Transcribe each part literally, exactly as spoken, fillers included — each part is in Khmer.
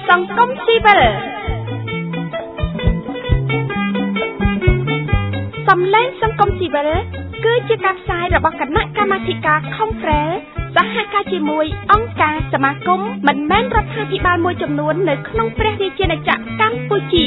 សង្គមស៊ីវិលសំឡេងសង្គមស៊ីវិលគឺជាការផ្សាយរបស់គណៈកម្មាធិការ Conference សហការជាមួយអង្គការសមាគមមិនមែនរដ្ឋាភិបាលមួយចំនួននៅក្នុងព្រះរាជាណាចក្រកម្ពុជា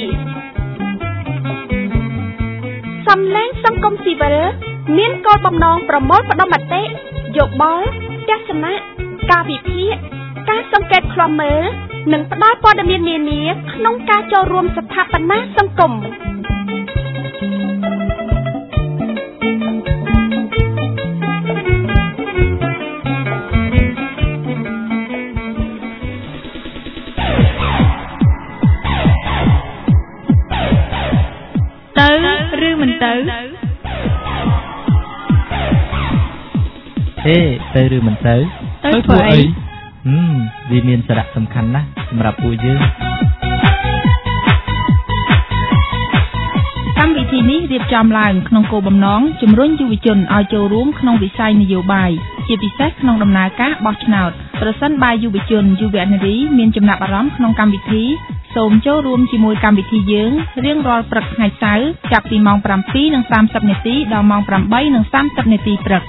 សំឡេងសង្គមស៊ីវិលមានគោលបំណងប្រមូលផ្ដុំមតិយោបល់ទស្សនៈការវិភាគការសង្កេតឃ្លាំមើលនិងផ្ដល់ព័ត៌មាននានាក្នុងការចូលរួមស្ថាបនាសង្គមទៅឬមិនទៅហេទៅឬមិនទៅទៅធ្វើអីហឹមវាមានសារៈសំខាន់ណាស់សម្រាប់ពួកយើងកម្មវិធីនេះរៀបចំឡើងក្នុងគោលបំណងជំរុញយុវជនឲ្យចូលរួមក្នុងវិស័យនយោបាយជាពិសេសក្នុងដំណើរការបោះឆ្នោតប្រសិនបើយុវជនយុវនារីមានចំណាប់អារម្មណ៍ក្នុងកម្មវិធីសូមចូលរួមជាមួយកម្មវិធីយើងរៀងរាល់ព្រឹកថ្ងៃសៅរ៍ចាប់ពីម៉ោង ប្រាំពីរ សាមសិប នាទីដល់ម៉ោង ប្រាំបី សាមសិប នាទីព្រឹក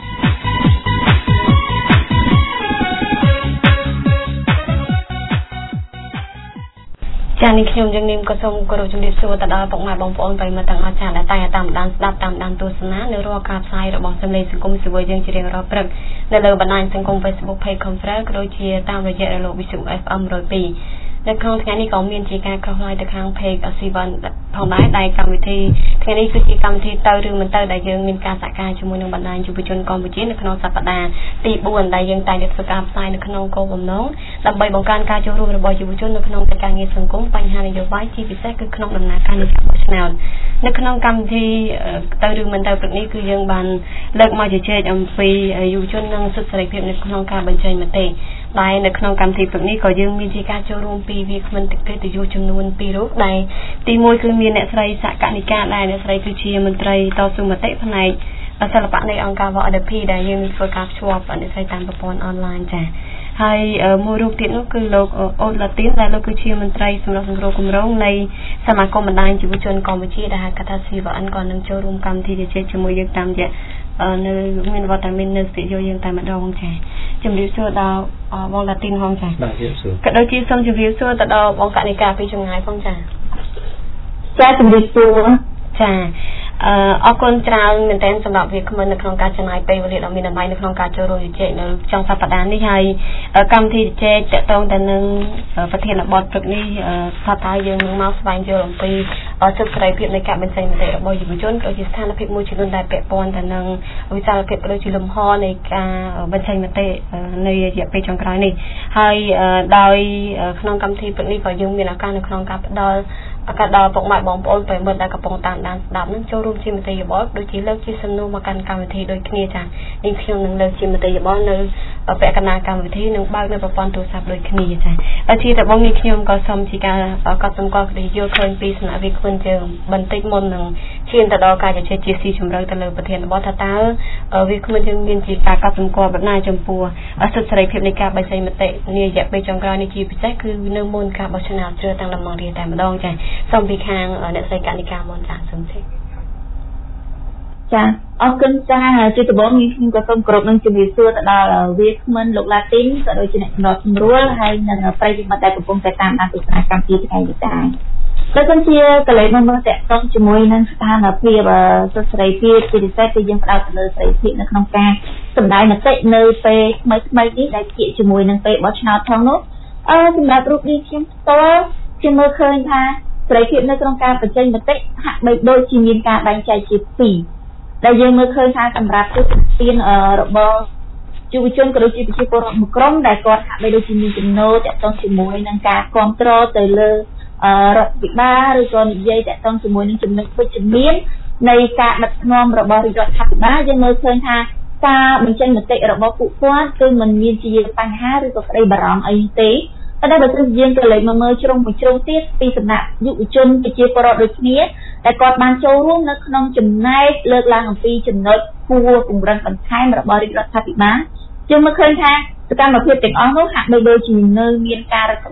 ចា៎នេះខ្ញុំយើងនាមក៏សូមគោរពជំរាបសួរទៅដល់ពុកម៉ែបងប្អូនប្រិយមិត្តទាំងអស់ចា៎ដែលតែងតាមដានស្ដាប់តាមដានទស្សនានៅរាល់ការផ្សាយរបស់សំឡេងសង្គមស៊ីវិលយើងជារៀងរាល់ព្រឹកនៅលើបណ្ដាញសង្គម Facebook Page Conference ក៏ដូចជាតាមរយៈរលកវិទ្យុ เอฟ เอ็ม หนึ่งศูนย์สอง នៅក្នុងថ្ងៃនេះក៏មានជាការខុសឆ្គងទៅខាង Page អស៊ីវ៉ាន់ផងដែរដែលកម្មវិធីថ្ងៃនេះគឺជាកម្មវិធីទៅឬមិនទៅដែលយើងមានការសហការជាមួយនឹងបណ្ដាញយុវជនកម្ពុជានៅក្នុងសប្តាហ៍ទីបួនដែលយើងតែងតែធ្វើការផ្សាយនៅក្នុងគោលបំណងដើម្បីបង្កើនការចូលរួមរបស់យុវជននៅក្នុងកិច្ចការងារសង្គមបញ្ហានយោបាយជាពិសេសគឺក្នុងដំណើរការនៃការបោះឆ្នោតនៅក្នុងកម្មវិធីទៅឬមិនទៅព្រឹកនេះគឺយើងបានលើកមកជជែកអំពីយុវជននិងសិទ្ធិសេរីភាពនៅក្នុងការបញ្ចេញមតិដែលនៅក្នុងកម្មវិធីព្រឹកនេះក៏យើងមានជាការចូលរួមពីវាគ្មិនកិត្តិយសចំនួនពីររូបដែលទីមួយគឺមានអ្នកស្រីសកនិកាដែលអ្នកស្រីគឺជាមន្ត្រីតស៊ូមតិផ្នែកសិល្បៈនៃអង្គការ វ៉ា ដេ ភី ដែលយើងធ្វើការភ្ជាប់អ្នកស្រីតាមប្រព័ន្ធអនឡាញចា៎ហើយមួយរូបទៀតនោះគឺលោកអូតឡាទីនដែលលោកគឺជាមន្ត្រីសម្រាប់សង្គ្រោះគម្រោងនៃសមាគមបណ្ដាញយុវជនកម្ពុជាដែលហៅថា សី វ៉ា អិន ក៏នឹងចូលរួមកម្មវិធីជជែកជាមួយយើងតាមរយៈនៅមានវត្តមាននៅស្ទូឌីយោយើងតែម្ដងចា៎ជំរាបសួរដល់បងឡាទីនផងចា៎បាទជំរាបសួរក៏ដូចជាសូមជម្រាបសួរទៅដល់បងកនិកាពីចម្ងាយផងចា៎ចា៎ជំរាបសួរចា៎អឺអរគុណច្រើនមែនទែនសម្រាប់វាគ្មិននៅក្នុងការចំណាយពេលវេលាដ៏មានតម្លៃនៅក្នុងការចូលរួមជជែកនៅចុងសប្តាហ៍នេះហើយកម្មវិធីជជែកតកតងទៅនឹងប្រធានបទព្រឹកនេះថាតើយើងនឹងមកស្វែងយល់អំពីសិទ្ធិសេរីភាពនៃការបញ្ចេញមតិរបស់យុវជនក៏ជាស្ថានភាពមួយចំនួនដែលពាក់ព័ន្ធទៅនឹងវិសាលភាពក៏ដូចជាលំហនៃការបញ្ចេញមតិនៃរយៈពេលចុងក្រោយនេះហើយដោយក្នុងកម្មវិធីព្រឹកនេះក៏យើងមានឱកាសនៅក្នុងការផ្ដល់ឱកាសដល់ពុកម៉ែបងប្អូនប្រិយមិត្តដែលកំពុងតាមដានស្ដាប់នឹងចូលរួមជាមតិយោបល់ដូចជាលើកជាសំណួរមកកាន់កម្មវិធីដូចគ្នាចា៎នេះខ្ញុំនឹងលើកជាមតិយោបល់នៅពាក់កណ្ដាលកម្មវិធីនឹងបើកនៅប្រព័ន្ធទូរស័ព្ទដូចគ្នាចា៎ជាដំបូងនេះខ្ញុំក៏សូមជាការកត់សម្គាល់គ្នាយល់ឃើញពីសំណាក់វាគ្មិនជើងបន្តិចមុននឹងឈានទៅដល់ការជជែកជាស៊ីជម្រៅទៅលើប្រធានបទថាតើវាគ្មិនយើងមានជាការកត់សម្គាល់បណ្ដាចំពោះសិទ្ធិសេរីភាពនៃការបញ្ចេញមតិនារយៈពេលចុងក្រោយនេះជាពិសេសគឺនៅមុនការបោះឆ្នោតជ្រើសតាំងតំណងរាស្ត្រតែម្ដងចា៎សូមពីខាងអ្នកស្រីកនិកាមុនចា៎សូមជម្រាបចាអរគុណចាជាដំបូងនេះខ្ញុំក៏សូមគោរពនឹងជំរាបសួរទៅដល់វាគ្មិនលោកឡាទីនក៏ដូចជាអ្នកសម្របសម្រួលហើយនិងប្រិយមិត្តដែលកំពុងតែតាមដានទស្សនាកម្មវិធីថ្ងៃនេះដែរដូចជាកលេសមកមើលតកតងជាមួយនឹងស្ថានភាពសិទ្ធិសេរីភាពជាពិសេសគឺយើងផ្ដោតទៅលើសេរីភាពនៅក្នុងការសម្ដែងមតិនៅពេលថ្មីថ្មីនេះដែលជាជាមួយនឹងពេលបោះឆ្នោតផងនោះអឺសម្រាប់រូបនេះខ្ញុំផ្ទាល់ខ្ញុំមើលឃើញថាសេរីភាពនៅក្នុងការបញ្ចេញមតិហាក់បីដូចជាមានការបែងចែកជាពីរដែលយើងមើលឃើញថាសម្រាប់ទស្សនវិជ្ជារបស់យុវជនក៏ដូចជាប្រជាពលរដ្ឋមួយក្រុមដែលគាត់ហាក់បីដូចជាមានចំណូលទាក់ទងជាមួយនឹងការគ្រប់គ្រងទៅលើរដ្ឋាភិបាលឬក៏និយាយតាក់ទងជាមួយនឹងចំណុចវិជ្ជមាននៃការដឹកនាំរបស់រដ្ឋាភិបាលយើងមើលឃើញថាការបញ្ចេញមតិរបស់ពួកគាត់គឺមិនមានជាបញ្ហាឬក៏ក្តីបារម្ភអីទេតែបើទោះយើងក៏លេចមកមើលជ្រុងមួយជ្រុងទៀតពីសំណាក់យុវជនប្រជាពលរដ្ឋដូចគ្នាដែលគាត់បានចូលរួមនៅក្នុងចំណែកលើកឡើងអំពីចំណុចគួរពង្រឹងបន្ថែមរបស់រដ្ឋាភិបាលយើងមើលឃើញថាសកម្មភាពទាំងអស់នោះហាក់បីដូចជានៅមានការរឹតបន្តឹង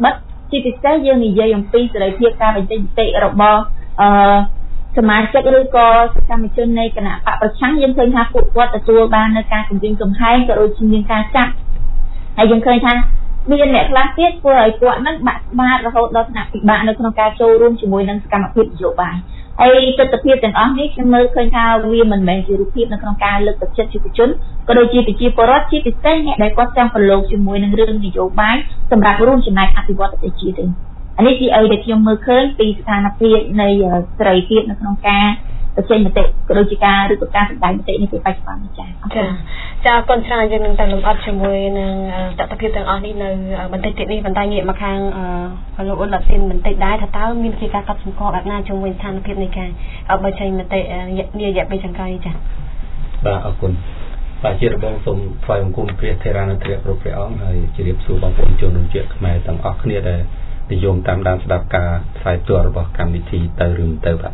ជាពិសេសយើងនិយាយអំពីសេរីភាពការបញ្ចេញមតិរបស់អឺសមាជិកឬក៏សកម្មជននៃគណៈបកប្រឆាំងយើងឃើញថាពួកគាត់ទទួលបាននៅការគំរាមកំហែងក៏ដូចជាមានការចាប់ហើយយើងឃើញថាមានអ្នកខ្លះទៀតធ្វើឲ្យគាត់នឹងបាក់ស្បាតរហូតដល់ថ្នាក់ពិបាកនៅក្នុងការចូលរួមជាមួយនឹងសកម្មភាពនយោបាយហើយទស្សនវិជ្ជាទាំងអស់នេះខ្ញុំមើលឃើញថាវាមិនមែនជារូបភាពនៅក្នុងការលើកទឹកចិត្តយុវជនក៏ដូចជាប្រជាពលរដ្ឋជាពិសេសអ្នកដែលគាត់ចង់ប្រឡូកជាមួយនឹងរឿងនយោបាយសម្រាប់រួមចំណែកអភិវឌ្ឍប្រទេសជាតិទេអានេះជាអីដែលខ្ញុំមើលឃើញពីស្ថានភាពនៃសេរីភាពនៅក្នុងការបញ្ចេញមតិក៏ដូចជាការឬក៏ការសម្ដែងមតិនេះពីបច្ចុប្បន្ននេះចា៎ចា៎ចា៎អរគុណច្រើនយើងនឹងតែលំអិតជាមួយនឹងតតិភាពទាំងអស់នេះនៅបន្តិចទៀតនេះបន្តែងាកមកខាងលោកអ៊ុនឡាស៊ីនបន្តិចដែរថាតើមានជាការកត់សម្គាល់បែបណាជាមួយស្ថានភាពនៃការបញ្ចេញមតិនារយៈពេលចុងក្រោយនេះចា៎បាទអរគុណបាទជារបងសូមថ្វាយបង្គំព្រះថេរានុព្រះគ្រប់ព្រះអង្គហើយជម្រាបសួរបងប្អូនជនរួមជាតិខ្មែរទាំងអស់គ្នាដែលនិយមតាមដានស្ដាប់ការផ្សាយផ្ទាល់របស់កម្មវិធីទៅឬមិនទៅបាទ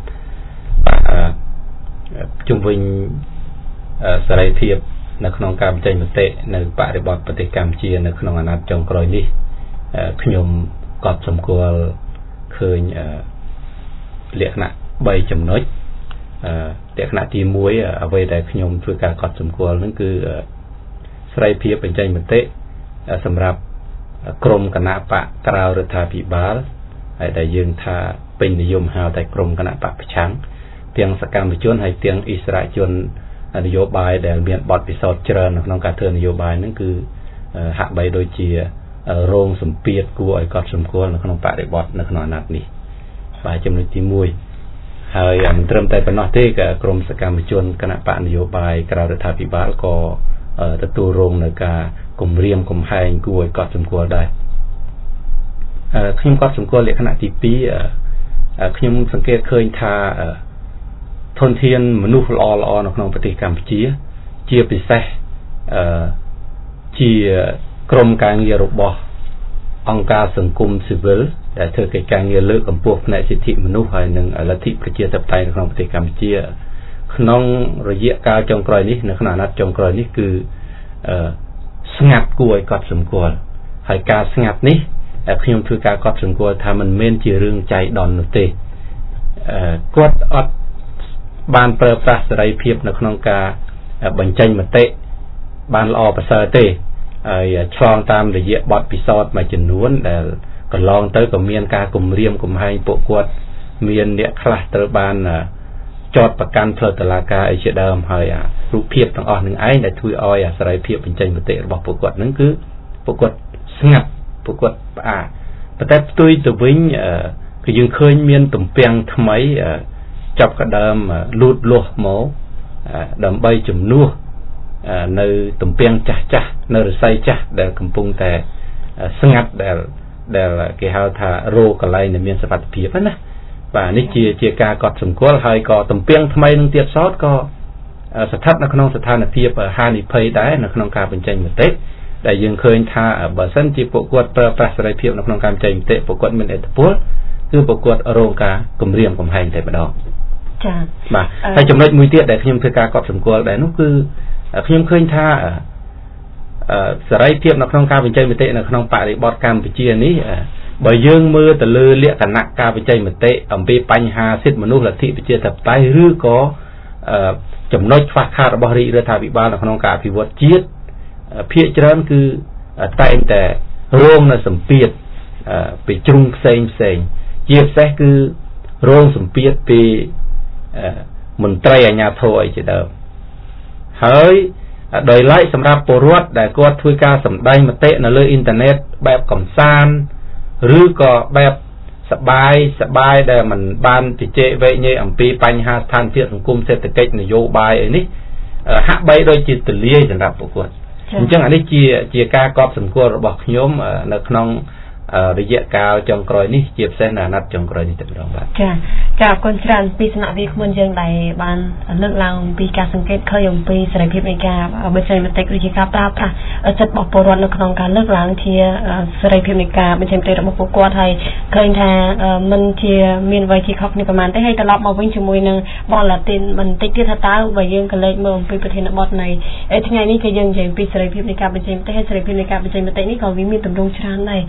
ជុំវិញសេរីភាពនៅក្នុងការបញ្ចេញមតិនៅបរិបទប្រទេសកម្ពុជានៅក្នុងអាណត្តិចុងក្រោយនេះខ្ញុំកត់សម្គាល់ឃើញលក្ខណៈបីចំណុចលក្ខណៈទីមួយអ្វីដែលខ្ញុំធ្វើការកត់សម្គាល់ហ្នឹងគឺសេរីភាពបញ្ចេញមតិសម្រាប់ក្រមគណៈបកក្រៅរដ្ឋាភិបាលហើយដែលយើងថាពេញនិយមហៅតែក្រមគណៈបកប្រឆាំងទាំងសកម្មជនហើយទាំងអិសរាជជននយោបាយដែលមានបទពិសោធន៍ច្រើននៅក្នុងការធ្វើនយោបាយហ្នឹងគឺហាក់បីដូចជារងសម្ពាធគួរឲ្យកត់សម្គាល់នៅក្នុងបរិបទនៅក្នុងអាណត្តិនេះបាទចំណុចទីមួយហើយមិនត្រឹមតែប៉ុណ្ណោះទេក៏ក្រមសកម្មជនគណៈបកនយោបាយក្រៅរដ្ឋាភិបាលក៏ទទួលរងនៅការគំរាមកំហែងគួរឲ្យកត់សម្គាល់ដែរខ្ញុំកត់សម្គាល់លក្ខណៈទីពីរខ្ញុំសង្កេតឃើញថាធនធានមនុស្សល្អល្អនៅក្នុងប្រទេសកម្ពុជាជាពិសេសជាក្រុមការងាររបស់អង្គការសង្គមស៊ីវិលដែលធ្វើកិច្ចការងារលើកកម្ពស់ផ្នែកសិទ្ធិមនុស្សហើយនិងលទ្ធិប្រជាធិបតេយ្យនៅក្នុងប្រទេសកម្ពុជាក្នុងរយៈកាលចុងក្រោយនេះនៅក្នុងអាណត្តិចុងក្រោយនេះគឺស្ងាត់គួរឲ្យកត់សម្គាល់ហើយការស្ងាត់នេះខ្ញុំធ្វើការកត់សម្គាល់ថាมันមិនជារឿងចៃដន្យនោះទេគាត់អត់បានប្រើប្រាស់សេរីភាពនៅក្នុងការបញ្ចេញមតិបានល្អប្រសើរទេហើយឆ្លងតាមរយៈបទពិសោធន៍មួយចំនួនដែលកន្លងទៅក៏មានការគំរាមកំហែងពួកគាត់មានអ្នកខ្លះត្រូវបានចោទប្រកាន់ផ្លូវតុលាការអីជាដើមហើយអារូបភាពទាំងអស់នឹងឯងដែលធ្វើឲ្យអាសេរីភាពបញ្ចេញមតិរបស់ពួកគាត់នឹងគឺពួកគាត់ស្ងាត់ពួកគាត់ផ្អាកប៉ុន្តែផ្ទុយទៅវិញគឺយើងឃើញមានទំពាំងថ្មីចាប់កដើមលូតលាស់មកដើម្បីជំនួសនៅទំពាំងចាស់ចាស់នៅរស័យចាស់ដែលកំពុងតែស្ងាត់ដែលដែលគេហៅថារោកន្លែងដែលមានសុវត្ថិភាពណាបាទនេះជាជាការកត់សម្គាល់ហើយក៏ទំពាំងថ្មីនឹងទៀតសោតក៏ស្ថិតនៅក្នុងស្ថានភាពហានិភ័យដែរនៅក្នុងការបញ្ចេញមតិដែលយើងឃើញថាបើសិនជាពួកគាត់ប្រើប្រាស់សេរីភាពនៅក្នុងការបញ្ចេញមតិពួកគាត់មានឥទ្ធិពលគឺពួកគាត់រងការគំរាមកំហែងតែម្ដងចា៎បាទហើយចំណុចមួយទៀតដែលខ្ញុំធ្វើការកត់សម្គាល់ដែរនោះគឺខ្ញុំឃើញថាសេរីភាពនៅក្នុងការបញ្ចេញមតិនៅក្នុងបរិបទកម្ពុជានេះបើយើងមើលទៅលើលក្ខណៈការបញ្ចេញមតិអំពីបញ្ហាសិទ្ធិមនុស្សលទ្ធិប្រជាធិបតេយ្យឬក៏ចំណុចខ្វះខាតរបស់រាជរដ្ឋាភិបាលនៅក្នុងការអភិវឌ្ឍជាតិភាគច្រើនគឺតែងតែរងនៅសម្ពាធពីជ្រុងផ្សេងផ្សេងជាពិសេសគឺរងសម្ពាធពីមន្ត្រីអាជ្ញាធរអីជាដើមហើយដោយឡែកសម្រាប់ពលរដ្ឋដែលគាត់ធ្វើការសម្ដែងមតិនៅលើអ៊ីនធឺណិតបែបកំសាន្តឬក៏បែបសបាយសបាយដែលមិនបានជជែកវែកញែកអំពីបញ្ហាស្ថានភាពសង្គមសេដ្ឋកិច្ចនយោបាយអីនេះហាក់បីដូចជាទលាយសម្រាប់ពួកគាត់អញ្ចឹងអានេះជាជាការកត់សម្គាល់របស់ខ្ញុំនៅក្នុងរយៈកាលចុងក្រោយនេះជាពិសេសនៅអាណត្តិចុងក្រោយនេះតែម្ដងបាទចាចាអរគុណច្រើនពីសំណាក់វាគ្មិនយើងដែលបានលើកឡើងពីការសង្កេតឃើញអំពីសេរីភាពនៃការបញ្ចេញមតិគឺជាការប្រើប្រាស់សិទ្ធិរបស់ពលរដ្ឋនៅក្នុងការលើកឡើងជាសេរីភាពនៃការបញ្ចេញមតិរបស់ពួកគាត់ហើយឃើញថាមិនជាមានអ្វីជាខុសគ្នាប្រហែលទេហើយត្រឡប់មកវិញជាមួយនឹងបងឡាទីនបន្តិចទៀតថាតើបើយើងក៏លេចមើលអំពីប្រធានបទនៃថ្ងៃនេះគឺយើងនិយាយពីសេរីភាពនៃការបញ្ចេញមតិហើយសេរីភាពនៃការបញ្ចេញមតិនេះក៏វាមានទម្រង់ច្រើនដែរហើយ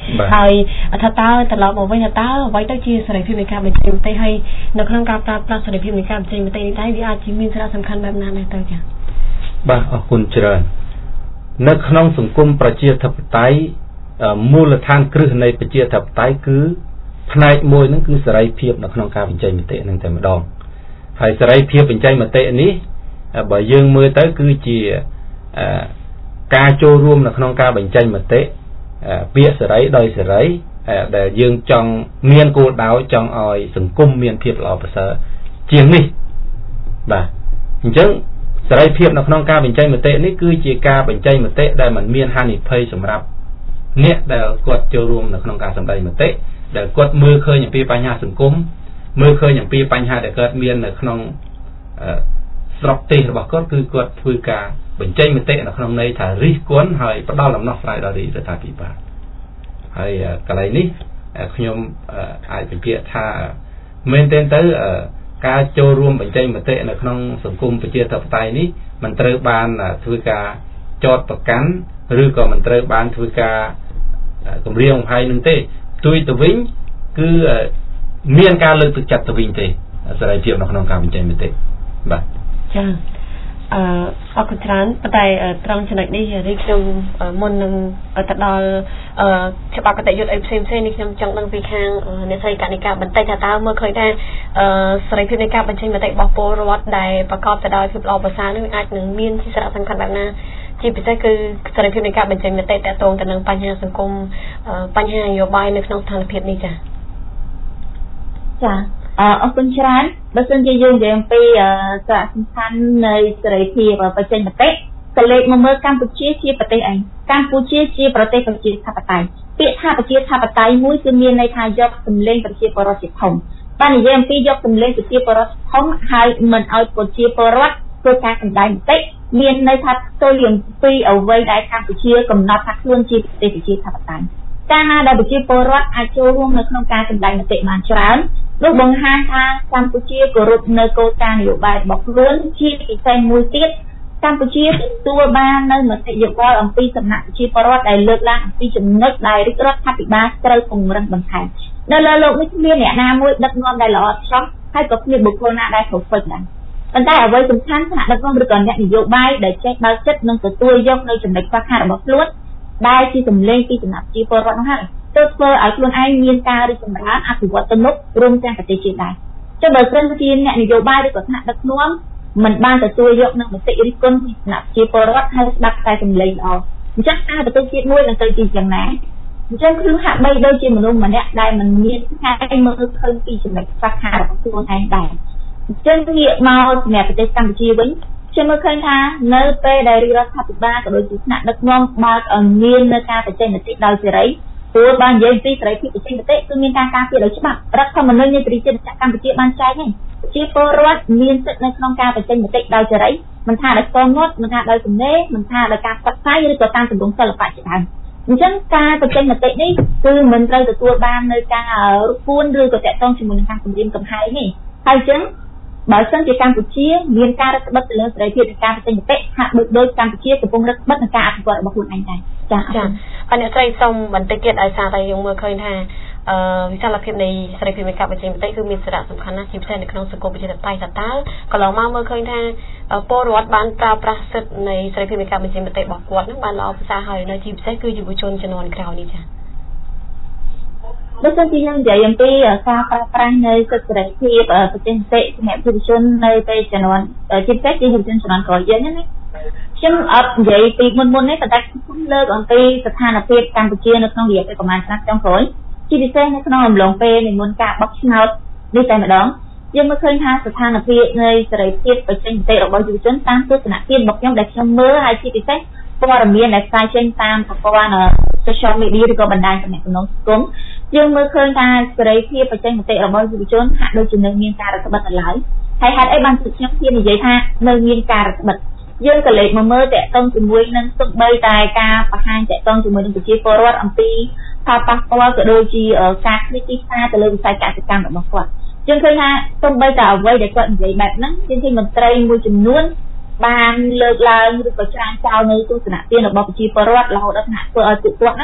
ឲ្យថាតើត្រឡប់មកវិញថាតើអ្វីទៅជាសេរីភាពនៃការបញ្ចេញមតិហើយនៅក្នុងការប្រើប្រាស់សេរីភាពនៃការបញ្ចេញមតិនេះដែរវាអាចជាមានសារៈសំខាន់បែបណាដែរទៅចា៎បាទអរគុណច្រើននៅក្នុងសង្គមប្រជាធិបតេយ្យមូលដ្ឋានគ្រឹះនៃប្រជាធិបតេយ្យគឺផ្នែកមួយហ្នឹងគឺសេរីភាពនៅក្នុងការបញ្ចេញមតិហ្នឹងតែម្ដងហើយសេរីភាពបញ្ចេញមតិនេះបើយើងមើលទៅគឺជាការចូលរួមនៅក្នុងការបញ្ចេញមតិពាក្យសេរីដោយសេរីដែលយើងចង់មានគោលដៅចង់ឲ្យសង្គមមានភាពល្អប្រសើរជាងនេះបាទអញ្ចឹងសេរីភាពនៅក្នុងការបញ្ចេញមតិនេះគឺជាការបញ្ចេញមតិដែលមិនមានហានិភ័យសម្រាប់អ្នកដែលគាត់ចូលរួមនៅក្នុងការសម្ដែងមតិដែលគាត់មើលឃើញអំពីបញ្ហាសង្គមមើលឃើញអំពីបញ្ហាដែលកើតមាននៅក្នុងស្រុកទេសរបស់គាត់គឺគាត់ធ្វើការបញ្ចេញមតិនៅក្នុងន័យថារិះគន់ហើយផ្ដល់ដំណោះស្រាយដល់រដ្ឋាភិបាលហើយកន្លែងនេះខ្ញុំអាចបញ្ជាក់ថាមែនទែនទៅការចូលរួមបញ្ចេញមតិនៅក្នុងសង្គមប្រជាធិបតេយ្យនេះមិនត្រូវបានធ្វើការចោទប្រកាន់ឬក៏មិនត្រូវបានធ្វើការគម្រាមកំហែងនឹងទេផ្ទុយទៅវិញគឺមានការលើកទឹកចិត្តទៅវិញទេសេរីភាពនៅក្នុងការបញ្ចេញមតិបាទចាអឺអរគុណច្រើនប៉ុន្តែត្រង់ចំណុចនេះរីខ្ញុំមុននឹងទៅដល់ច្បាប់គតិយុត្តអីផ្សេងផ្សេងនេះខ្ញុំចង់ដឹងពីខាងអ្នកស្រីកនិកាបន្តិចថាតើមើលឃើញថាសេរីភាពនៃការបញ្ចេញមតិរបស់ពលរដ្ឋដែលប្រកបទៅដោយភាពល្អប្រសើរនេះអាចនឹងមានជាសារៈសំខាន់បែបណាជាពិសេសគឺសេរីភាពនៃការបញ្ចេញមតិទាក់ទងទៅនឹងបញ្ហាសង្គមបញ្ហានយោបាយនៅក្នុងស្ថានភាពនេះចា៎ចាអរគុណច្រើនបើសិនជាយើងនិយាយអំពីសារៈសំខាន់នៃសេរីភាពបញ្ចេញមតិក៏លេខមកមើលកម្ពុជាជាប្រទេសអីកម្ពុជាជាប្រទេសប្រជាធិបតេយ្យពាក្យថាប្រជាធិបតេយ្យមួយគឺមានន័យថាយកសម្លេងប្រជាពលរដ្ឋជាធំបាននិយាយអំពីយកសម្លេងប្រជាពលរដ្ឋធំហើយមិនឲ្យប្រជាពលរដ្ឋធ្វើការសម្ដែងមតិមានន័យថាផ្ទុយអំពីអ្វីដែលកម្ពុជាកំណត់ថាខ្លួនជាប្រទេសប្រជាធិបតេយ្យកាលណាដែលប្រជាពលរដ្ឋអាចចូលរួមនៅក្នុងការសម្ដែងមតិបានច្រើននោះបង្ហាញថាកម្ពុជាគោរពនៅគោលការណ៍នយោបាយរបស់ខ្លួនជាពិសេសមួយទៀតកម្ពុជាទទួលបាននៅមតិយោបល់អំពីសំណាក់ប្រជាពលរដ្ឋដែលលើកឡើងអំពីចំណុចដែលរាជរដ្ឋាភិបាលត្រូវពង្រឹងបន្ថែមនៅលើលោកនេះគ្មានអ្នកណាមួយដឹកនាំដែលល្អឆ្លោះហើយក៏គ្មានបុគ្គលណាដែលប្រព្រឹត្តដែរប៉ុន្តែអ្វីសំខាន់ថ្នាក់ដឹកនាំឬក៏អ្នកនយោបាយដែលចេះបើកចិត្តនិងទទួលយកនៅចំណុចខ្វះខាតរបស់ខ្លួនដែលជាសម្លេងពីសំណាក់ប្រជាពលរដ្ឋនោះហើយទើបធ្វើឲ្យខ្លួនឯងមានការរីកចម្រើនអភិវឌ្ឍទំនុករួមទាំងប្រទេសជាតិដែរចុះបើសិនជាអ្នកនយោបាយឬក៏ថ្នាក់ដឹកនាំមិនបានទទួលយកនៅមតិរិះគន់ពីសំណាក់ប្រជាពលរដ្ឋហើយស្ដាប់តែសម្លេងល្អអញ្ចឹងអាប្រទេសជាតិមួយនឹងទៅជាយ៉ាងណាអញ្ចឹងគឺហាក់បីដូចជាមនុស្សម្នាក់ដែលមិនមានការមើលឃើញពីចំណុចខ្វះខាតរបស់ខ្លួនឯងដែរអញ្ចឹងងាកមកសម្រាប់ប្រទេសកម្ពុជាវិញខ្ញុំមើលឃើញថានៅពេលដែលរាជរដ្ឋាភិបាលក៏ដូចជាថ្នាក់ដឹកនាំបើកឲ្យមាននៅការបញ្ចេញមតិដោយសេរីព្រោះបាននិយាយពីសេរីភាពបញ្ចេញមតិគឺមានការការពារដោយច្បាប់រដ្ឋធម្មនុញ្ញនៃប្រជាជាតិកម្ពុជាបានចែងហ្នឹងជាពលរដ្ឋមានសិទ្ធិនៅក្នុងការបញ្ចេញមតិដោយសេរីមិនថាដោយផ្ទាល់មាត់មិនថាដោយសំណេរមិនថាដោយការផ្សព្វផ្សាយឬក៏តាមទម្រង់សិល្បៈជាដើមអញ្ចឹងការបញ្ចេញមតិនេះគឺមិនត្រូវទទួលបាននៅការរកពួនឬក៏តាក់ទងជាមួយនឹងការគំរាមកំហែងទេហើយអញ្ចឹងបើសិនជាកម្ពុជាមានការរឹតបន្តឹងទៅលើសេរីភាពនៃការបញ្ចេញមតិហាក់ដូចដូចកម្ពុជាកំពុងរឹតបន្តឹងនឹងការអភិវឌ្ឍរបស់ខ្លួនឯងដែរចា៎ចា៎អរអ្នកស្រីសូមបន្តិចទៀតឲ្យសារតែយើងមើលឃើញថាអឺវិសាលភាពនៃសេរីភាពនៃការបញ្ចេញមតិគឺមានសារៈសំខាន់ណាស់ជាពិសេសនៅក្នុងសង្គមប្រជាធិបតេយ្យថាតើកន្លងមកមើលឃើញថាពលរដ្ឋបានប្រើប្រាស់សិទ្ធិនៃសេរីភាពនៃការបញ្ចេញមតិរបស់គាត់នឹងបានល្អប្រសើរហើយនៅជាពិសេសគឺយុវជនជំនាន់ក្រោយនេះចា៎បើសិនជាយើងនិយាយអំពីការប្រើប្រាស់នៅសិទ្ធិសេរីភាពបញ្ចេញមតិសម្រាប់យុវជននៅពេលជំនាន់ជាពិសេសជាយុវជនជំនាន់ក្រោយយើងណាខ្ញុំអត់និយាយពីមុនមុននេះតែតែខ្ញុំលើកអំពីស្ថានភាពកម្ពុជានៅក្នុងរយៈពេលប្រហែលឆ្នាំចុងក្រោយជាពិសេសនៅក្នុងអំឡុងពេលនៃមុនការបោះឆ្នោតនេះតែម្ដងយើងមើលឃើញថាស្ថានភាពនៃសេរីភាពបញ្ចេញមតិរបស់យុវជនតាមទស្សនៈភាពរបស់ខ្ញុំដែលខ្ញុំមើលហើយជាពិសេសព័ត៌មានដែលផ្សាយចេញតាមប្រព័ន្ធ social media ឬក៏បណ្ដាញទំនាក់ទំនងសង្គមយើងមើលឃើញថាសេរីភាពបញ្ចេញមតិរបស់យុវជនហាក់ដូចជានៅមានការរឹតបន្តឹងនៅឡើយហើយហេតុអីបានខ្ញុំហ៊ាននិយាយថានៅមានការរឹតបន្តឹងយើងក៏លេខមកមើលតាក់ទងជាមួយនឹងទោះបីតែការបង្ហាញតាក់ទងជាមួយនឹងប្រជាពលរដ្ឋអំពីផលប៉ះពាល់ក៏ដូចជាការគ្រីទីផ្សារទៅលើវិស័យកសិកម្មរបស់គាត់យើងឃើញថាទោះបីតែអ្វីដែលគាត់និយាយបែបហ្នឹងជាទីមន្ត្រីមួយចំនួនបានលើកឡើងឬក៏ច្រានចោលនៅទស្សនៈទានរបស់ប្រជាពលរដ្ឋរហូតដល់ថ្នាក់ធ្វើឲ្យពួកគាត់ណា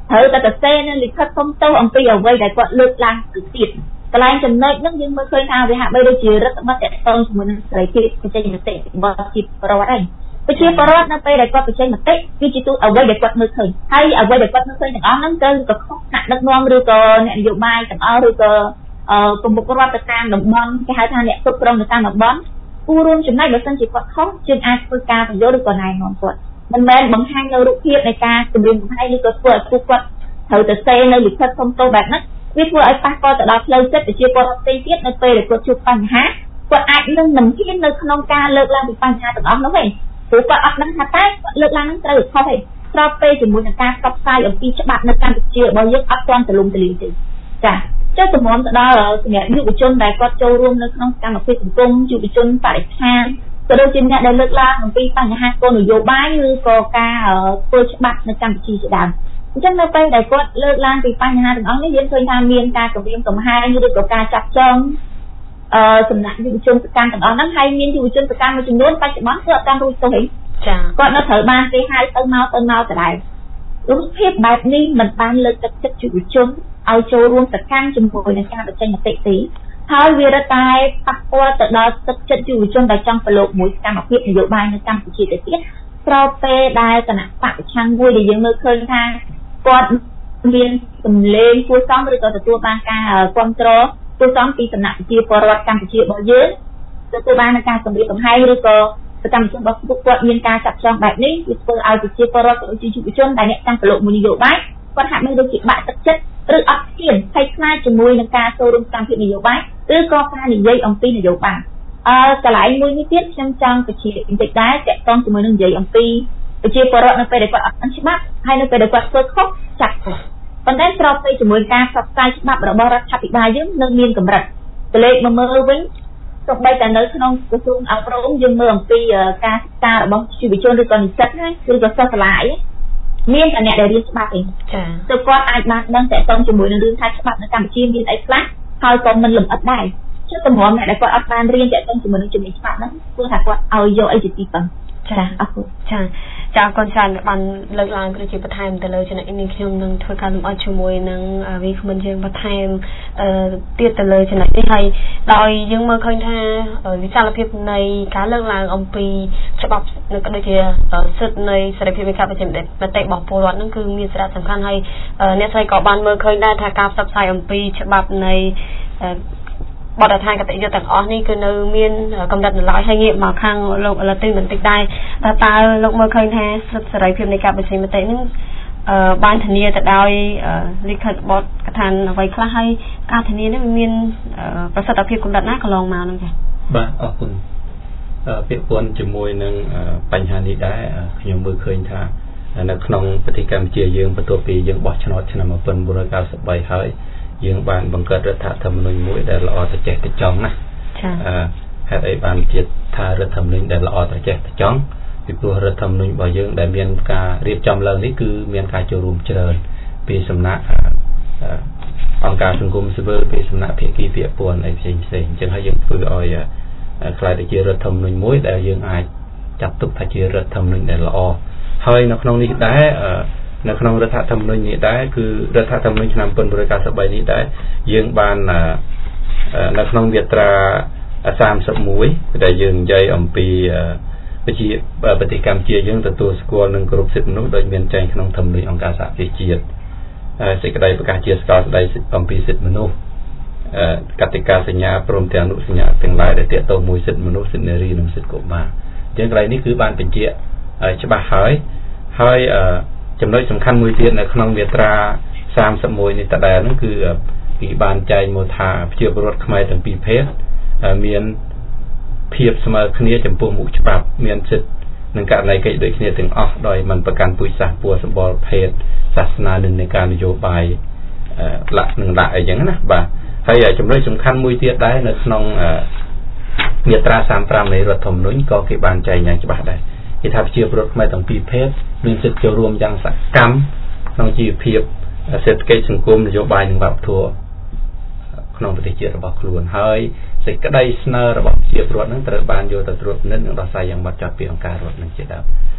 ត្រូវតែទៅសេនៅលិខិតសុំទោសអំពីអ្វីដែលគាត់លើកឡើងទៅទៀតកន្លែងចំណុចហ្នឹងយើងមើលឃើញថាវាហាក់បីដូចជារដ្ឋបတ်តកតងជាមួយនឹងសេរីភាពបច្ចេកមតិរបស់ជាប្រវត្តិឯងប្រជាពលរដ្ឋនៅពេលដែលគាត់បច្ចេកមតិគឺជាទូអ្វីដែលគាត់មើលឃើញហើយអ្វីដែលគាត់មើលឃើញទាំងអស់ហ្នឹងទៅក៏ខុសថ្នាក់ដឹកនាំឬក៏អ្នកនយោបាយទាំងអស់ឬក៏អឺប្រមុខរដ្ឋទៅតាមតំបន់គេហៅថាអ្នកគ្រប់គ្រងទៅតាមតំបន់គូរួមចំណែកបើសិនជាគាត់ខុសយើងអាចធ្វើការបញ្យល់ឬក៏ណែនាំគាត់មិនមែនបង្ហាញនៅរូបភាពនៃការគម្រាមកំហែងឬក៏ធ្វើឲ្យពួកគាត់ត្រូវទៅសេនៅលិខិតសុំទោសបែបហ្នឹងវាធ្វើឲ្យប៉ះពាល់ទៅដល់ផ្លូវចិត្តប្រជាពលរដ្ឋផ្សេងទៀតនៅពេលដែលគាត់ជួបបញ្ហាគាត់អាចនឹងមិនហ៊ាននៅក្នុងការលើកឡើងពីបញ្ហាទាំងអស់នោះទេព្រោះគាត់អត់ដឹងថាតើគាត់លើកឡើងនឹងត្រូវឬខុសទេស្របពេលជាមួយនឹងការផ្សព្វផ្សាយអំពីច្បាប់នៅកម្ពុជារបស់យើងអត់ទាន់ទូលំទូលាយទេចា៎ចុះជំនុំទៅដល់សម្រាប់យុវជនដែលគាត់ចូលរួមនៅក្នុងសកម្មភាពសង្គមយុវជនបរិស្ថានក៏ដូចជាអ្នកដែលលើកឡើងអំពីបញ្ហាគោលនយោបាយឬក៏ការធ្វើច្បាប់នៅកម្ពុជាជាដើមអញ្ចឹងនៅពេលដែលគាត់លើកឡើងពីបញ្ហាទាំងអស់នេះយើងឃើញថាមានការគម្រាមកំហែងឬក៏ការចាប់ចងអឺសំណាក់យុវជនសកម្មទាំងអស់ហ្នឹងហើយមានយុវជនសកម្មមួយចំនួនបច្ចុប្បន្នគឺអត់បានរួចទៅទេចា៎គាត់នៅត្រូវបានគេហៅទៅមកទៅមកដដែលរូបភាពបែបនេះមិនបានលើកទឹកចិត្តយុវជនឲ្យចូលរួមសកម្មជាមួយនឹងការបញ្ចេញមតិទេហើយវារត់តែប៉ះពាល់ទៅដល់ទឹកចិត្តយុវជនដែលចង់ប្រឡូកមួយសកម្មភាពនយោបាយនៅកម្ពុជាទៅទៀតស្របពេលដែលគណៈបកប្រឆាំងមួយដែលយើងមើលឃើញថាគាត់មានសម្លេងគួរសមឬក៏ទទួលបានការគ្រប់គ្រងគួរសមពីសំណាក់ប្រជាពលរដ្ឋកម្ពុជារបស់យើងទទួលបានការគម្រាមកំហែងឬក៏សកម្មជនរបស់ពួកគាត់មានការចាប់ចងបែបនេះវាធ្វើឲ្យប្រជាពលរដ្ឋក៏ជាយុវជនដែលអ្នកចង់ប្រឡូកមួយនយោបាយគាត់ហាក់បីដូចជាបាក់ទឹកចិត្តឬអត់ហ៊ានភ័យខ្លាចជាមួយនឹងការចូលរួមសកម្មភាពនយោបាយឬក៏ការនិយាយអំពីនយោបាយអឺកន្លែងមួយនេះទៀតខ្ញុំចង់បញ្ជាក់បន្តិចដែរតកតងជាមួយនឹងនិយាយអំពីប្រជាពលរដ្ឋនៅពេលដែលគាត់អត់ដឹងច្បាប់ហើយនៅពេលដែលគាត់ធ្វើខុសចាត់គាត់ប៉ុន្តែស្របពេលជាមួយការផ្សព្វផ្សាយច្បាប់របស់រដ្ឋាភិបាលយើងនៅមានកម្រិតតលេខមកមើលវិញទោះបីតែនៅក្នុងក្រសួងអប់រំយើងមើលអំពីការសិក្សារបស់យុវជនឬក៏និស្សិតណាឬក៏សិស្សសាលាអីមានតែអ្នកដែលរៀនច្បាប់ឯងចា៎ទៅគាត់អាចបានដឹងតកតងជាមួយនឹងរឿងថាច្បាប់នៅកម្ពុជាមានអីខ្លះហើយក៏មិនលម្អិតដែរចុះតម្រាំអ្នកដែលគាត់អត់បានរៀនតកតងជាមួយនឹងជំនាញច្បាប់ហ្នឹងគឺថាគាត់ឲ្យយកអីជាទីពឹងចា៎អរគុណចា៎ចា៎អរគុណច្រើនបានលើកឡើងគឺជាបន្ថែមទៅលើចំណុចនេះខ្ញុំនឹងធ្វើការលម្អិតជាមួយនឹងវាគ្មិនយើងបន្ថែមអឺទៀតទៅលើចំណុចនេះហើយដោយយើងមើលឃើញថាវិសាលភាពនៃការលើកឡើងអំពីច្បាប់នៅក៏ដូចជាសិទ្ធិនៃសេរីភាពនៃការបញ្ចេញមតិរបស់ពលរដ្ឋហ្នឹងគឺមានសារៈសំខាន់ហើយអ្នកស្រីក៏បានមើលឃើញដែរថាការផ្សព្វផ្សាយអំពីច្បាប់នៃបទដ្ឋានកតញ្ញូទាំងអស់នេះគឺនៅមានកម្រិតនៅឡើយហើយងាកមកខាងលោកឡាទីនបន្តិចដែរតើលោកមើលឃើញថាសិទ្ធិសេរីភាពនៃការបញ្ចេញមតិនេះបានធានាទៅដោយលិខិតបទកថាអ្វីខ្លះហើយការធានានេះមានប្រសិទ្ធភាពកម្រិតណាកន្លងមកហ្នឹងចា៎បាទអរគុណពាក្យពន់ជាមួយនឹងបញ្ហានេះដែរខ្ញុំមើលឃើញថានៅក្នុងប្រទេសកម្ពុជាយើងបន្ទាប់ពីយើងបោះឆ្នោតឆ្នាំmột nghìn bốn trăm chín mươi baហើយយើងបានបង្កើតរដ្ឋធម្មនុញ្ញមួយដែលល្អត្រចះត្រចង់ណាចា៎អឺហេតុអីបានជាថារដ្ឋធម្មនុញ្ញដែលល្អត្រចះត្រចង់ពីព្រោះរដ្ឋធម្មនុញ្ញរបស់យើងដែលមានការរៀបចំឡើងនេះគឺមានការចូលរួមច្រើនពីសំណាក់អង្គការសង្គមស៊ីវិលពីសំណាក់ភាគីពាក់ព័ន្ធអីផ្សេងផ្សេងអញ្ចឹងហើយយើងធ្វើឲ្យខ្លាយទៅជារដ្ឋធម្មនុញ្ញមួយដែលយើងអាចចាត់ទុកថាជារដ្ឋធម្មនុញ្ញដែលល្អហើយនៅក្នុងនេះដែរនៅក្នុងរដ្ឋធម្មនុញ្ញនេះដែរគឺរដ្ឋធម្មនុញ្ញឆ្នាំmột nghìn bốn trăm chín mươi baនេះដែរយើងបាននៅក្នុងមាត្រាសាមសិបមួយដែលយើងនិយាយអំពីប្រជាប្រទេសកម្ពុជាយើងទទួលស្គាល់នឹងគ្រប់សិទ្ធិមនុស្សដោយមានចែងក្នុងធម្មនុញ្ញអង្គការសហប្រជាជាតិសេចក្តីប្រកាសជាស្គាល់ស្តីអំពីសិទ្ធិមនុស្សកតិកាសញ្ញាព្រមទាំងអនុសញ្ញាទាំងឡាយដែលទាក់ទងមួយសិទ្ធិមនុស្សសិទ្ធិនារីនិងសិទ្ធិកុមារអញ្ចឹងកន្លែងនេះគឺបានបញ្ជាក់ច្បាស់ហើយហើយចំណុចសំខាន់មួយទៀតនៅក្នុងមាត្រាសាមសិបមួយនេះតដែលហ្នឹងគឺពីបានចែងមកថាប្រជាពលរដ្ឋខ្មែរទាំងពីរភេទមានភាពស្មើគ្នាចំពោះមុខច្បាប់មានសិទ្ធិនិងករណីកិច្ចដូចគ្នាទាំងអស់ដោយមិនប្រកាន់ពូជសាសន៍ពណ៌សម្បុរភេទសាសនានិងនៃការនយោបាយលក្ខនឹងដាក់អីចឹងណាបាទហើយចំណុចសំខាន់មួយទៀតដែរនៅក្នុងមាត្រាសាមប្រាំនៃរដ្ឋធម្មនុញ្ញក៏គេបានចែងយ៉ាងច្បាស់ដែរគេថាប្រជាពលរដ្ឋខ្មែរទាំងពីរភេទមានសិទ្ធិចូលរួមយ៉ាងសកម្មក្នុងជីវភាពសេដ្ឋកិច្ចសង្គមនយោបាយនិងវប្បធម៌ក្នុងប្រទេសជាតិរបស់ខ្លួនហើយសេចក្តីស្នើរបស់ប្រជាពលរដ្ឋនឹងត្រូវបានយកទៅត្រួតពិនិត្យនិងដោះស្រាយយ៉ាងម៉ត់ចត់ពីអង្គការរដ្ឋនឹងជាដើមអ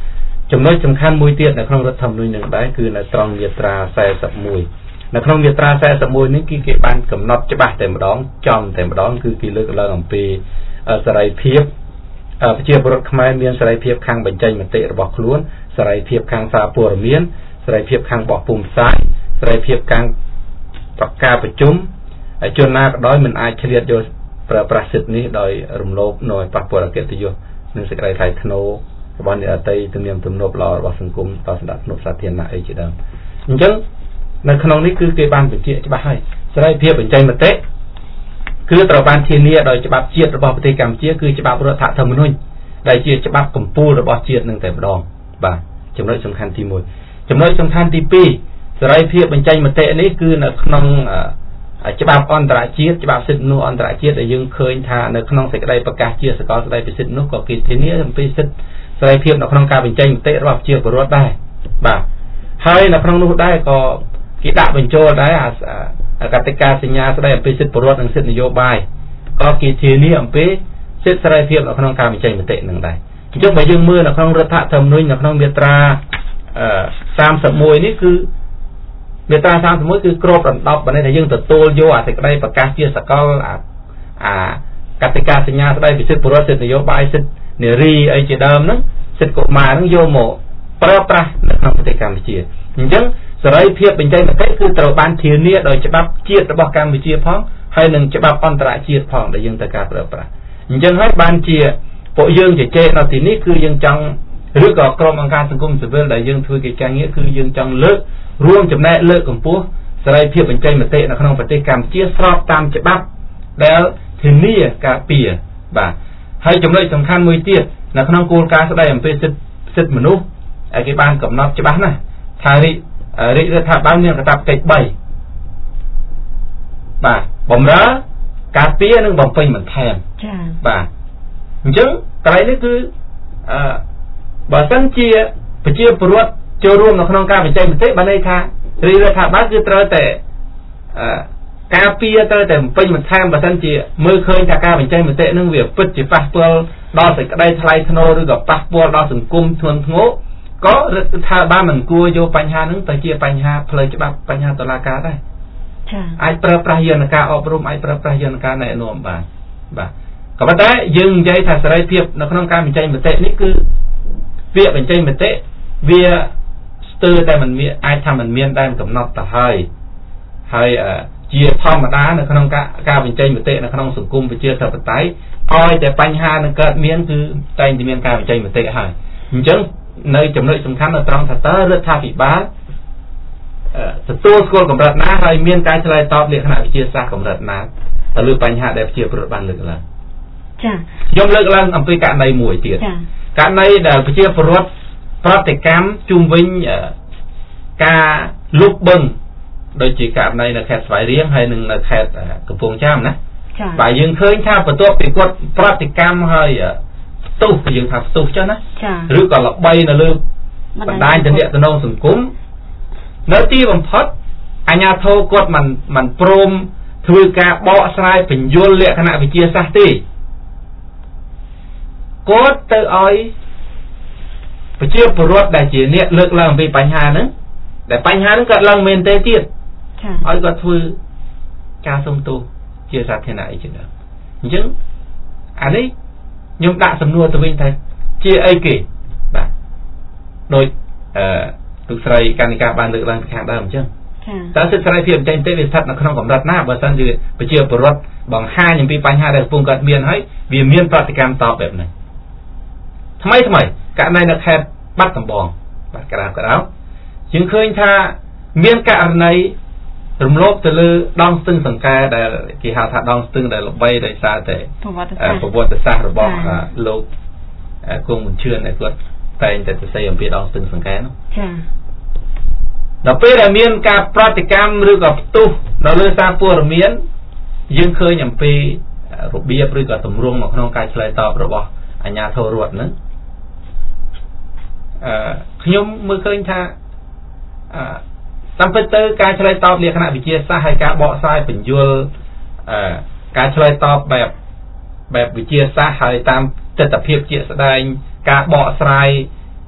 ចំណុចសំខាន់មួយទៀតនៅក្នុងរដ្ឋធម្មនុញ្ញនឹងដែរគឺនៅត្រង់មាត្រាសែសិបមួយនៅក្នុងមាត្រាសែសិបមួយនេះគឺគេបានកំណត់ច្បាស់តែម្ដងចំតែម្ដងគឺគេលើកឡើងអំពីសេរីភាពប្រជាពលរដ្ឋខ្មែរមានសេរីភាពខាងបញ្ចេញមតិរបស់ខ្លួនសេរីភាពខាងសារព័ត៌មានសេរីភាពខាងបោះពុម្ពផ្សាយសេរីភាពខាងប្រកាសប្រជុំជនណាក៏ដោយមិនអាចឆ្លៀតយកប្រើប្រាស់សិទ្ធិនេះដោយរំលោភនៅប៉ះពាល់អកិត្តិយសនិងសេចក្តីថ្លៃថ្នូររបស់អ្នកអតីតទំនៀមទម្លាប់ល្អរបស់សង្គមដល់សណ្ដាប់ធ្នាប់សាធារណៈអីជាដើមអញ្ចឹងនៅក្នុងនេះគឺគេបានបញ្ជាក់ច្បាស់ហើយសេរីភាពបញ្ចេញមតិគឺត្រូវបានធានាដោយច្បាប់ជាតិរបស់ប្រទេសកម្ពុជាគឺច្បាប់រដ្ឋធម្មនុញ្ញដែលជាច្បាប់កម្ពុជារបស់ជាតិនឹងតែម្ដងបាទចំណុចសំខាន់ទីមួយចំណុចសំខាន់ទីពីរសេរីភាពបញ្ចេញមតិនេះគឺនៅក្នុងច្បាប់អន្តរជាតិច្បាប់សិទ្ធិមនុស្សអន្តរជាតិដែលយើងឃើញថានៅក្នុងសេចក្តីប្រកាសជាសកលស្តីពីសិទ្ធិមនុស្សក៏គេធានាអំពីសិទ្ធិសេរីភាពនៅក្នុងការបញ្ចេញមតិរបស់ប្រជាពលរដ្ឋដែរបាទហើយនៅក្នុងនោះដែរក៏គេដាក់បញ្ចូលដែរអាកតិកាសញ្ញាស្តីអំពីសិទ្ធិពលរដ្ឋនិងសិទ្ធិនយោបាយក៏គេធានាអំពីសិទ្ធិសេរីភាពនៅក្នុងការបញ្ចេញមតិនឹងដែរអញ្ចឹងបើយើងមើលនៅក្នុងរដ្ឋធម្មនុញ្ញនៅក្នុងមាត្រាសាមសិបមួយនេះគឺមាត្រាសាមសិបមួយគឺគ្របដណ្ដប់បើថាយើងទទួលយកអាសេចក្តីប្រកាសជាសកលអាកតិកាសញ្ញាស្តីពីសិទ្ធិពលរដ្ឋសិទ្ធិនយោបាយសិទ្ធិនារីអីជាដើមហ្នឹងសិទ្ធិកុមារហ្នឹងយកមកប្រើប្រាស់នៅក្នុងប្រទេសកម្ពុជាអញ្ចឹងសេរីភាពបញ្ចេញមតិគឺត្រូវបានធានាដោយច្បាប់ជាតិរបស់កម្ពុជាផងហើយនឹងច្បាប់អន្តរជាតិផងដែលយើងត្រូវការប្រើប្រាស់អញ្ចឹងហើយបានជាពួកយើងជជែកនៅទីនេះគឺយើងចង់ឬក៏ក្រុមអង្គការសង្គមស៊ីវិលដែលយើងធ្វើកិច្ចការងារគឺយើងចង់លើករួមចំណែកលើកកម្ពស់សេរីភាពបញ្ចេញមតិនៅក្នុងប្រទេសកម្ពុជាស្របតាមច្បាប់ដែលធានាការពារបាទហើយចំណុចសំខាន់មួយទៀតនៅក្នុងគោលការណ៍ស្តីអំពីសិទ្ធិសិទ្ធិមនុស្សឯគេបានកំណត់ច្បាស់ណាស់ថារាជរដ្ឋាភិបាលមានកាតព្វកិច្ចបីបាទបំរើការពារនិងបំពេញបន្ថែមចា៎បាទអញ្ចឹងកន្លែងនេះគឺអឺបើសិនជាប្រជាពលរដ្ឋចូលរួមនៅក្នុងការបញ្ចេញមតិបានន័យថារាជរដ្ឋាភិបាលគឺត្រូវតែអឺការពារត្រូវតែបំពេញបន្ថែមបើសិនជាមើលឃើញថាការបញ្ចេញមតិនឹងវាពិតជាប៉ះពាល់ដល់សេចក្តីថ្លៃថ្នូរឬក៏ប៉ះពាល់ដល់សង្គមធ្ងន់ធ្ងរក៏រដ្ឋាភិបាលមិនគួរយកបញ្ហានឹងទៅជាបញ្ហាផ្លូវច្បាប់បញ្ហាតុលាការដែរចា៎អាចប្រើប្រាស់យន្តការអប់រំអាចប្រើប្រាស់យន្តការណែនាំបានបាទក៏ប៉ុន្តែយើងនិយាយថាសេរីភាពនៅក្នុងការបញ្ចេញមតិនេះគឺវាបញ្ចេញមតិវាស្ទើរតែមិនមានអាចថាមិនមានដែនកំណត់ទៅហើយហើយជាធម្មតានៅក្នុងការការបញ្ចេញមតិនៅក្នុងសង្គមប្រជាធិបតេយ្យឲ្យតែបញ្ហានឹងកើតមានគឺតែងតែមានការបញ្ចេញមតិហើយអញ្ចឹងនៅចំណុចសំខាន់នៅត្រង់ថាតើរដ្ឋាភិបាលទទួលស្គាល់កម្រិតណាហើយមានការឆ្លើយតបលក្ខណៈវិទ្យាសាស្ត្រកម្រិតណាទៅលើបញ្ហាដែលប្រជាពលរដ្ឋបានលើកឡើងចា៎ខ្ញុំលើកឡើងអំពីករណីមួយទៀតករណីដែលប្រជាពលរដ្ឋប្រតិកម្មជុំវិញការលុបបឹងដូចជាករណីនៅខេត្តស្វាយរៀងហើយនិងនៅខេត្តកំពង់ចាមណាបាទយើងឃើញថាបន្ទាប់ពីគាត់ប្រតិកម្មហើយផ្ទុះយើងថាផ្ទុះចឹងណាឬក៏ល្បីនៅលើបណ្ដាញទំនាក់ទំនងសង្គមនៅទីបំផុតអាជ្ញាធរគាត់មិនមិនព្រមធ្វើការបកស្រាយបញ្យលលក្ខណៈវិទ្យាសាស្ត្រទេគាត់ទៅឲ្យប្រជាពលរដ្ឋដែលជាអ្នកលើកឡើងអំពីបញ្ហាហ្នឹងដែលបញ្ហាហ្នឹងកើតឡើងមែនទេទៀតឲ្យគាត់ធ្វើការសុំទោសជាសាធារណៈអីចឹងអញ្ចឹងអានេះខ្ញុំដាក់សំណួរទៅវិញថាជាអីគេបាទដោយអឺទូស្រីកណ្ឌិកាបានលើកឡើងពីខាងដើមអញ្ចឹងតើសិទ្ធិសេរីភាពបញ្ចេញមតិវាស្ថិតនៅក្នុងកម្រិតណាបើសិនជាប្រជាពលរដ្ឋបង្ហាញអំពីបញ្ហាដែលកំពុងកើតមានហើយវាមានប្រតិកម្មតបបែបនេះថ្មីថ្មីករណីនៅខេត្តបាត់ដំបងបាទក្រាបក្រាបយើងឃើញថាមានករណីរំលោភទៅលើដងស្ទឹងសង្កែដែលគេហៅថាដងស្ទឹងដែលល្បីដោយសារតែប្រវត្តិសាស្ត្ររបស់លោកគង់មុនឈឿនដែលគាត់តែងតែសរសេរអំពីដងស្ទឹងសង្កែនោះចា៎ដល់ពេលដែលមានការប្រតិកម្មឬក៏ផ្ទុះនៅលើសារព័ត៌មានយើងឃើញអំពីរបៀបឬក៏ទម្រង់នៅក្នុងការឆ្លើយតបរបស់អាជ្ញាធររដ្ឋហ្នឹងអឺខ្ញុំមើលឃើញថាអឺតាមពិតទៅការឆ្លើយតបលក្ខណៈវិទ្យាសាស្ត្រហើយការបកស្រាយបញ្យលអឺការឆ្លើយតបបែបបែបវិទ្យាសាស្ត្រហើយតាមទស្សនវិជ្ជាជាក់ស្ដែងការបកស្រាយ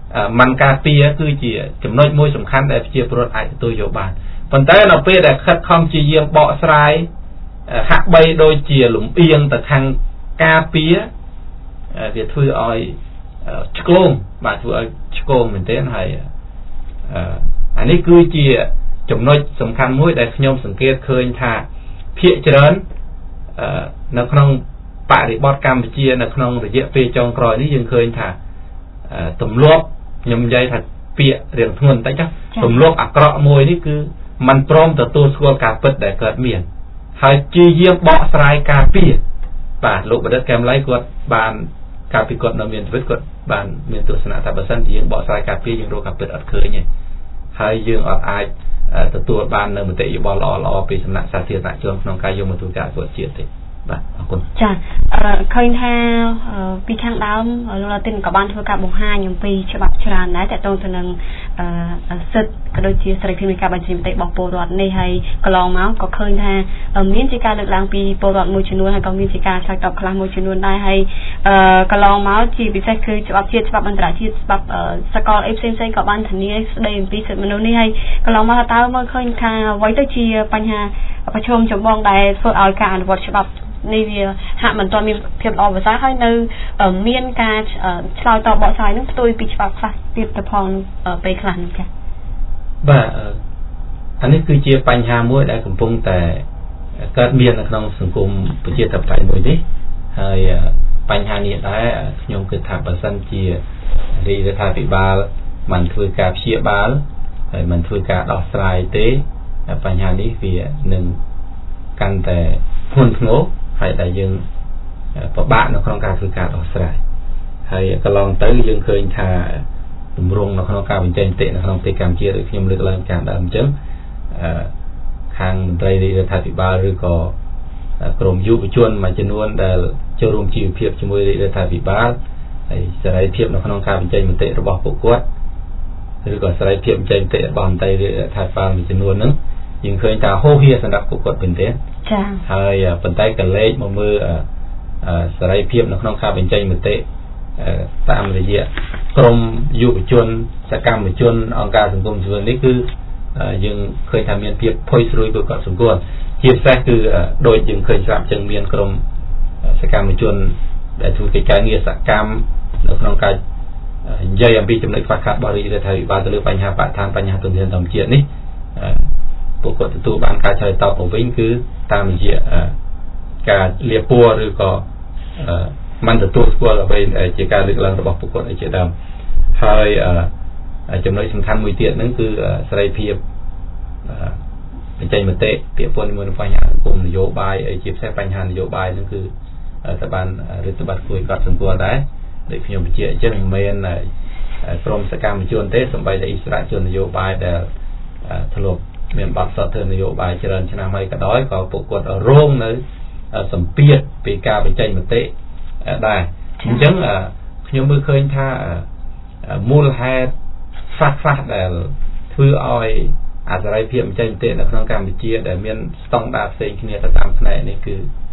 มันការពារគឺជាចំណុចមួយសំខាន់ដែលប្រជាពលរដ្ឋអាចទទួលយកបានប៉ុន្តែនៅពេលដែលខិតខំជាយាមបកស្រាយហាក់បីដូចជាលំអៀងទៅខាងការពារវាធ្វើឲ្យឆ្កងបាទធ្វើឲ្យឆ្កងមែនទេហើយអានេះគឺជាចំណុចសំខាន់មួយដែលខ្ញុំសង្កេតឃើញថាភាគច្រើននៅក្នុងបរិបទកម្ពុជានៅក្នុងរយៈពេលចុងក្រោយនេះយើងឃើញថាទម្លាប់ខ្ញុំនិយាយថាពាក្យរៀងធ្ងន់តិចទម្លាប់អាក្រក់មួយនេះគឺมันព្រមទទួលស្គាល់ការពិតដែលកើតមានហើយជាយាមបកស្រាយការពារបាទលោកបណ្ឌិតកែមលីគាត់បានការពិគាត់នៅមានជីវិតគាត់បានមានទស្សនៈថាបើសិនជាយើងបកស្រាយការពារយើងរកការពិតអត់ឃើញទេហើយយើងអត់អាចទទួលបាននៅមតិយោបល់ល្អៗពីសំណាក់សាធារណជនក្នុងការយកមកធ្វើការអភិវឌ្ឍជាតិទេបាទអរគុណចាឃើញថាពីខាងដើមលោកឡាទីនក៏បានធ្វើការបង្ហាញអំពីច្បាប់ច្រើនដែរតើតើទៅនឹងសិទ្ធិក៏ដូចជាសេរីភាពនៃការបញ្ចេញមតិរបស់ពលរដ្ឋនេះហើយកន្លងមកក៏ឃើញថាមានជាការលើកឡើងពីពលរដ្ឋមួយចំនួនហើយក៏មានជាការឆ្លើយតបខ្លះមួយចំនួនដែរហើយកន្លងមកជាពិសេសគឺច្បាប់ជាតិច្បាប់អន្តរជាតិច្បាប់សកលអីផ្សេងៗក៏បានធានាស្ដីអំពីសិទ្ធិមនុស្សនេះហើយកន្លងមកតើមើលឃើញថាអ្វីទៅជាបញ្ហាប្រឈមចម្បងដែលធ្វើឲ្យការអនុវត្តច្បាប់នេះវាហាក់មិនទាន់មានភាពល្អប្រសើរហើយនៅមានការឆ្លើយតបបកស្រាយនឹងផ្ទុយពីច្បាប់ខ្លះទៀតទៅផងពេលខ្លះនោះចា៎បាទអានេះគឺជាបញ្ហាមួយដែលកំពុងតែកើតមាននៅក្នុងសង្គមប្រជាធិបតេយ្យមួយនេះហើយបញ្ហានេះដែរខ្ញុំគិតថាបើសិនជារាជរដ្ឋាភិបាលមិនធ្វើការព្យាបាលហើយមិនធ្វើការដោះស្រាយទេបញ្ហានេះវានឹងកាន់តែធ្ងន់ធ្ងរហើយដែលយើងពិបាកនៅក្នុងការធ្វើការដោះស្រាយហើយកន្លងទៅយើងឃើញថាទម្រង់នៅក្នុងការបញ្ចេញមតិនៅក្នុងប្រទេសកម្ពុជាដូចខ្ញុំលើកឡើងខាងដើមអញ្ចឹងខាងមន្ត្រីរាជរដ្ឋាភិបាលឬក៏ក្រមយុវជនមួយចំនួនដែលចូលរួមជីវភាពជាមួយរាជរដ្ឋាភិបាលហើយសេរីភាពនៅក្នុងការបញ្ចេញមតិរបស់ពួកគាត់ឬក៏សេរីភាពបញ្ចេញមតិរបស់មន្ត្រីរាជរដ្ឋាភិបាលមួយចំនួនហ្នឹងយើងឃើញថាហូរហៀសម្រាប់ពួកគាត់មែនទេចា៎ហើយប៉ុន្តែកលេចមកមើលសេរីភាពនៅក្នុងការបញ្ចេញមតិតាមរយៈក្រមយុវជនសកម្មជនអង្គការសង្គមស៊ីវិលនេះគឺយើងឃើញថាមានភាពផុយស្រួយពួកគាត់សង្គមជាពិសេសគឺដូចយើងឃើញស្រាប់ចឹងមានក្រមសកម្មជនដែលធ្វើកិច្ចការងារសកម្មនៅក្នុងការនិយាយអំពីចំណុចខ្វះខាតរបស់រាជរដ្ឋាភិបាលទៅលើបញ្ហាបរិស្ថានបញ្ហាទុនធានធម្មជាតិនេះពួកគាត់ទទួលបានការឆ្លើយតបទៅវិញគឺតាមរយៈការលាបពណ៌ឬក៏មិនទទួលស្គាល់អ្វីជាការលើកឡើងរបស់ពួកគាត់ជាដើមហើយចំណុចសំខាន់មួយទៀតហ្នឹងគឺសេរីភាពបញ្ចេញមតិពាក្យពន្ធមួយនឹងបញ្ហាសង្គមនយោបាយអីជាពិសេសបញ្ហានយោបាយហ្នឹងគឺតែបានរដ្ឋបាលគួរគាត់សង្កត់ដែរដូចខ្ញុំបញ្ជាក់អញ្ចឹងមិនមែនក្រមសកម្មជនទេសូម្បីតែអិសរាជជននយោបាយដែលធ្លាប់មានបទសធ្វើនយោបាយច្រើនឆ្នាំហើយក៏ដោយក៏ពួកគាត់រងនៅសម្ពាធពីការបញ្ចេញមតិដែរអញ្ចឹងខ្ញុំមើលឃើញថាមូលហេតុខ្លះខ្លះដែលធ្វើឲ្យអសេរីភាពបញ្ចេញមតិនៅក្នុងកម្ពុជាដែលមានស្តង់ដារផ្សេងគ្នាទៅតាមផ្នែកនេះគឺ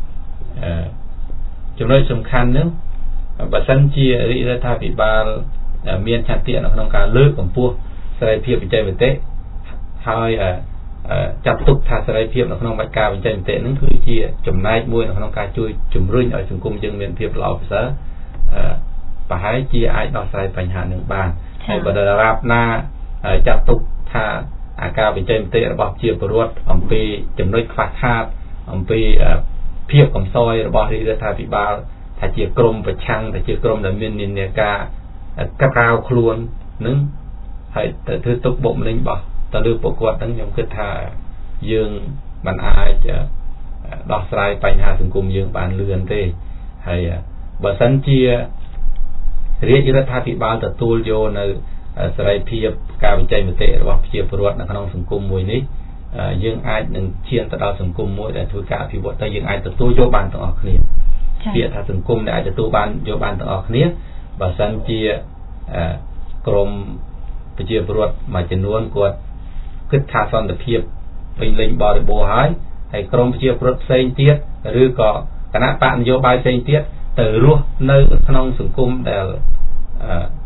ចំណុចសំខាន់នោះបើសិនជារាជរដ្ឋាភិបាលមានឆន្ទៈនៅក្នុងការលើកកម្ពស់សេរីភាពបញ្ចេញមតិហើយចាត់ទុកថាសេរីភាពនៅក្នុងកិច្ចការបញ្ចេញមតិនឹងគឺជាចំណែកមួយនៅក្នុងការជួយជំរុញឲ្យសង្គមយើងមានភាពល្អប្រសើរប្រហែលជាអាចដោះស្រាយបញ្ហានឹងបានហើយបើដរាបណាចាត់ទុកថាអាការបញ្ចេញមតិរបស់ជាពលរដ្ឋអំពីចំណុចខ្វះខាតអំពីភាពកំសោយរបស់រាជរដ្ឋាភិបាលថាជាក្រមប្រឆាំងថាជាក្រមដែលមាននិន្នាការក្រៅខ្លួននឹងហើយទៅធ្វើទុកបុកម្នេញរបស់ទៅលើពួកគាត់ហ្នឹងខ្ញុំគិតថាយើងមិនអាចដោះស្រាយបញ្ហាសង្គមយើងបានលឿនទេហើយបើសិនជារាជរដ្ឋាភិបាលទទួលយកនៅសេរីភាពការបញ្ចេញមតិរបស់ប្រជាពលរដ្ឋនៅក្នុងសង្គមមួយនេះយើងអាចនឹងឈានទៅដល់សង្គមមួយដែលធ្វើការអភិវឌ្ឍទៅយើងអាចទទួលយកបានទាំងអស់គ្នាពាក្យថាសង្គមដែលអាចទទួលបានយកបានទាំងអស់គ្នាបើសិនជាក្រមប្រជាពលរដ្ឋមួយចំនួនគាត់គិតថាសន្តិភាពពេញលេញបរិបូរណ៍ហើយហើយក្រមប្រជាពលរដ្ឋផ្សេងទៀតឬក៏គណៈបកនយោបាយផ្សេងទៀតទៅរស់នៅក្នុងសង្គមដែល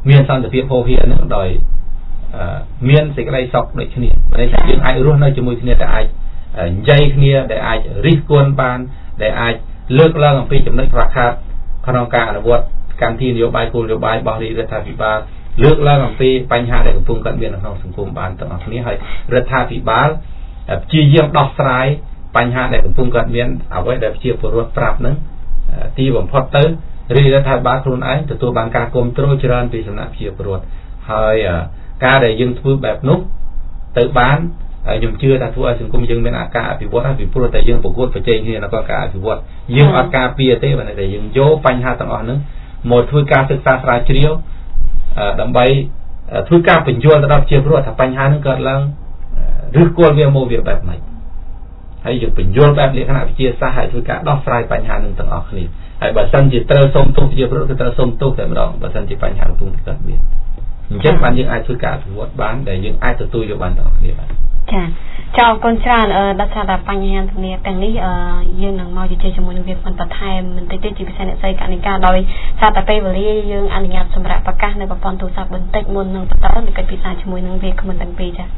មានសន្តិភាពហូរហៀនឹងដោយមានសេចក្តីសុខដូចគ្នាតែយើងអាចរស់នៅជាមួយគ្នាតែអាចនិយាយគ្នាដែលអាចរិះគន់បានដែលអាចលើកឡើងអំពីចំណុចខ្វះខាតក្នុងការអនុវត្តកម្មវិធីនយោបាយគោលនយោបាយរបស់រដ្ឋាភិបាលលើកឡើងអំពីបញ្ហាដែលកំពុងកើតមាននៅក្នុងសង្គមបានទាំងអស់គ្នាហើយរដ្ឋាភិបាលព្យាយាមដោះស្រាយបញ្ហាដែលកំពុងកើតមានអ្វីដែលជាពលរដ្ឋប្រាប់នឹងទីបំផុតទៅរាជរដ្ឋាភិបាលខ្លួនឯងទទួលបានការគ្រប់គ្រងច្រើនពីសំណាក់ជាពលរដ្ឋហើយការដែលយើងធ្វើបែបនោះទៅបានខ្ញុំជឿថាធ្វើឲ្យសង្គមយើងមានអាការអភិវឌ្ឍហើយពីព្រោះតែយើងប្រកួតប្រជែងគ្នានៅក្នុងការអភិវឌ្ឍយើងអត់ការពារទេបើតែយើងយកបញ្ហាទាំងអស់ហ្នឹងមកធ្វើការសិក្សាស្រាវជ្រាវដើម្បីធ្វើការបញ្យល់ទៅដល់ប្រជាពលរដ្ឋថាបញ្ហាហ្នឹងកើតឡើងឬគល់វាមកវាបែបម៉េចហើយយើងបញ្យល់បែបលក្ខណៈវិទ្យាសាស្ត្រហើយធ្វើការដោះស្រាយបញ្ហាហ្នឹងទាំងអស់គ្នាហើយបើសិនជាត្រូវសុំទោសប្រជាពលរដ្ឋគឺត្រូវសុំទោសតែម្ដងបើសិនជាបញ្ហាកំពុងតែកើតមានអញ្ចឹងបានយើងអាចធ្វើការអភិវឌ្ឍបានដែលយើងអាចទទួលយកបានទាំងអស់គ្នាបាទចាចៅអរគុណច្រើនដល់ថាតែបញ្ហាទំនាបទាំងនេះយើងនឹងមកជជែកជាមួយនឹងវាបន្ថែមបន្តិចទៀតជាពិសេសអ្នកស្រីកនិកាដោយសារតែពេលវេលាយើងអនុញ្ញាតសម្រាប់ប្រកាសនៅប្រព័ន្ធទូរស័ព្ទបន្តិចមុននឹងបន្តនៃកិច្ចពិសាជាមួយនឹងវាគ្មិនទាំងពីរចា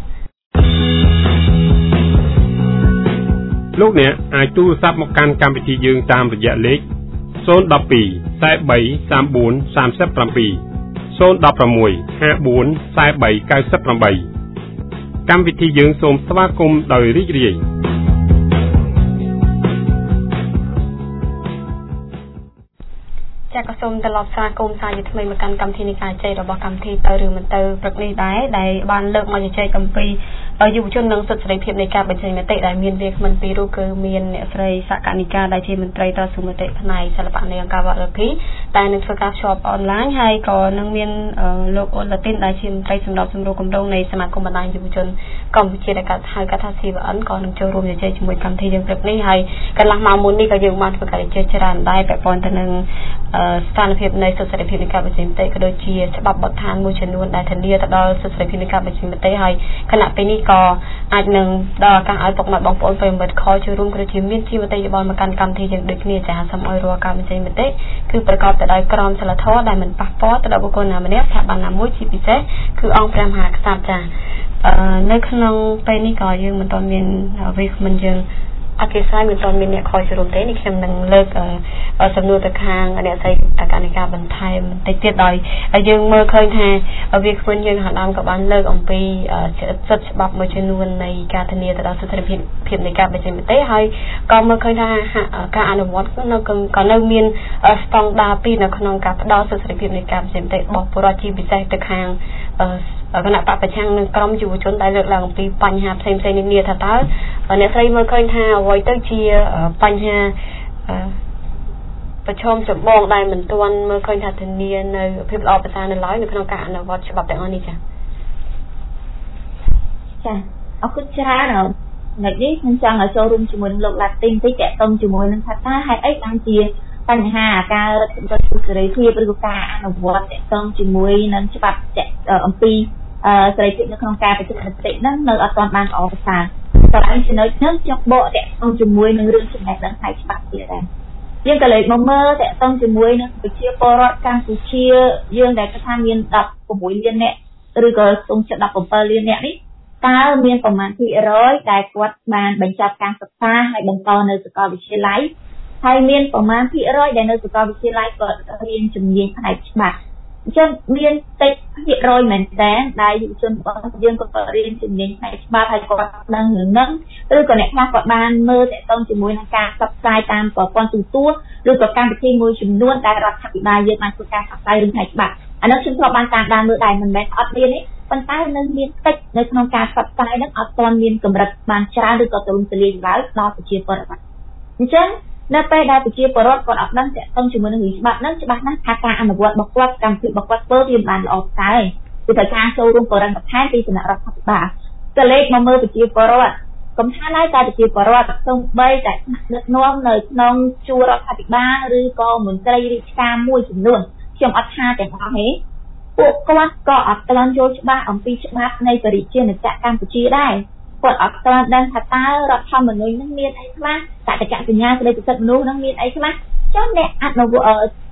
លោកអ្នកអាចទូរស័ព្ទមកកាន់កម្មវិធីយើងតាមរយៈលេខศูนย์ หนึ่ง สอง สี่ สาม สี่ สาม สี่ สาม เจ็ด ศูนย์ หนึ่ง หก ห้า สี่ เก้า แปด កម្មវិធីយើងសូមស្វាគមន៍ដោយរីករាយចាក៏សូមត្រឡប់ស្វាគមន៍សាជាថ្មីមកកាន់កម្មវិធីនៃការជែករបស់កម្មវិធីទៅឬមិនទៅព្រឹកនេះដែរដែលបានលើកមកជជែកអំពីយុវជននិងសិទ្ធិសេរីភាពនៃការបញ្ចេញមតិដែលមានវាគ្មិនពីររូបគឺមានអ្នកស្រីសកនិកាដែលជាមន្ត្រីតស៊ូមតិផ្នែកសិល្បៈនៃអង្គការវត្តរភិតែនឹងធ្វើការភ្ជាប់អនឡាញហើយក៏នឹងមានលោកអូឡាទីនដែលជាមន្ត្រីសម្របសម្រួលគម្រោងនៃសមាគមបណ្ដាញយុវជនកម្ពុជាដែលកាត់ហៅកាត់ថា ซี វី អិន ក៏នឹងចូលរួមជជែកជាមួយកម្មវិធីយើងព្រឹកនេះហើយកន្លះម៉ោងមុននេះក៏យើងបានធ្វើការជជែកច្រើនដែរពាក់ព័ន្ធទៅនឹងស្ថានភាពនៃសិទ្ធិសេរីភាពនៃការបញ្ចេញមតិក៏ដូចជាច្បាប់បទដ្ឋានមួយចំនួនដែលធានាទៅដល់សិទ្ធិសេរីភាពនៃការបញ្ចេញមតិហើយគណៈពេលនេះក៏អាចនឹងដល់ឱកាសឲ្យពុកម៉ែបងប្អូនប្រិយមិត្តខលចូលរួមក៏ដូចជាមានជាមតិយោបល់មកកាន់កម្មវិធីយើងដូចគ្នាចាសូមឲ្យរាល់ការបញ្ចេញមតិគឺប្រកបទៅដោយក្រមសីលធម៌ដែលមិនប៉ះពាល់ទៅដល់បុគ្គលណាម្នាក់ស្ថាប័នណាមួយជាពិសេសគឺអង្គព្រះមហាក្សត្រចានៅក្នុងពេលនេះក៏យើងមិនទាន់មានវាគ្មិនយើងអគិស័យមិនទាន់មានអ្នកខលចូលរួមទេនេះខ្ញុំនឹងលើកសំណួរទៅខាងអ្នកស្រីកនិកាបន្ថែមបន្តិចទៀតដោយយើងមើលឃើញថាវាគ្មិនយើងខាងដើមក៏បានលើកអំពីសិទ្ធិច្បាប់មួយចំនួននៃការធានាទៅដល់សិទ្ធិភាពភាពនៃការបញ្ចេញមតិហើយក៏មើលឃើញថាការអនុវត្តនៅក៏នៅមានស្តង់ដារពីរនៅក្នុងការផ្ដល់សិទ្ធិភាពនៃការបញ្ចេញមតិរបស់ពលរដ្ឋជាពិសេសទៅខាងគណៈបព្វប្រឆាំងនឹងក្រុមយុវជនដែលលើកឡើងអំពីបញ្ហាផ្សេងៗនានាថាតើអ្នកស្រីមើលឃើញថាអ្វីទៅជាបញ្ហាប្រឈមចម្បងដែលមិនទាន់មើលឃើញថាធានានៅភាពល្អប្រសើរនៅឡើយនៅក្នុងការអនុវត្តច្បាប់ទាំងអស់នេះចា៎ចាអរគុណច្រើននៅនេះខ្ញុំចង់ឲ្យចូលរួមជាមួយនឹងលោកឡាទីនតិចតកតងជាមួយនឹងថាតើហេតុអីបានជាបញ្ហាការរឹតបន្តឹងសេរីភាពឬក៏ការអនុវត្តតកតងជាមួយនឹងច្បាប់អំពីសេរីភាពនៅក្នុងការបញ្ចេញមតិហ្នឹងនៅអត់ទាន់បានល្អប្រសើរតែឯចំណុចហ្នឹងចង់បកតកតងជាមួយនឹងរឿងចំណេះដឹងផ្នែកច្បាប់ទៀតដែរយើងក៏លើកមកមើលតកតងជាមួយនឹងប្រជាពលរដ្ឋកម្ពុជាយើងដែលគេថាមានដប់ប្រាំមួយលាននាក់ឬក៏ស្ទង់ចិត្តដប់ប្រាំbảyលាននាក់នេះតើមានប្រមាណភាគរយដែលគាត់បានបញ្ចប់ការសិក្សាហើយបន្តនៅសាកលវិទ្យាល័យហើយមានប្រមាណភាគរយដែលនៅសាកលវិទ្យាល័យគាត់រៀនជំនាញផ្នែកច្បាប់អញ្ចឹងមានតិចភាគរយមែនតើដែលយុវជនរបស់យើងក៏រៀនជំនាញផ្នែកច្បាប់ហើយគាត់ដឹងរឿងហ្នឹងឬក៏អ្នកខ្លះគាត់បានមើលតកតងជាមួយនឹងការផ្សព្វផ្សាយតាមប្រព័ន្ធទូរទស្សន៍ឬក៏កម្មវិធីមួយចំនួនដែលរដ្ឋាភិបាលយើងបានធ្វើការផ្សព្វផ្សាយរឿងផ្នែកច្បាប់អានោះខ្ញុំធ្លាប់បានតាមដានមើលដែរមិនមែនអត់មានទេប៉ុន្តែនៅមានតិចនៅក្នុងការផ្សព្វផ្សាយហ្នឹងអត់ទាន់មានកម្រិតបានច្រើនឬក៏ទូលំទូលាយឡើយដល់ប្រជាពលរដ្ឋអញ្ចឹងនៅពេលដែលប្រជាពលរដ្ឋគាត់អត់ដឹងតកតងជាមួយនឹងច្បាប់ហ្នឹងច្បាស់ណាស់ថាការអនុវត្តរបស់គាត់កម្មវិធីរបស់គាត់ធ្វើវាមិនបានល្អទេគឺត្រូវការចូលរួមបរិញ្ញាបត្រពីសំណាក់រដ្ឋាភិបាលក៏លេខមកមើលប្រជាពលរដ្ឋកុំថាឡើយតែប្រជាពលរដ្ឋសូម្បីតែដឹកនាំនៅក្នុងជួររដ្ឋាភិបាលឬក៏មន្ត្រីរាជការមួយចំនួនខ្ញុំអត់ថាទាំងអស់ទេពួកគាត់ក៏អត់ទាន់យល់ច្បាស់អំពីច្បាប់នៃបរិជាណាចក្រកម្ពុជាដែរគាត់អត់ទាន់ដឹងថាតើរដ្ឋធម្មនុញ្ញនឹងមានអីខ្លះតតកសញ្ញាស្តីពីសិទ្ធិមនុស្សនឹងមានអីខ្លះចុះអ្នកអនុវត្ត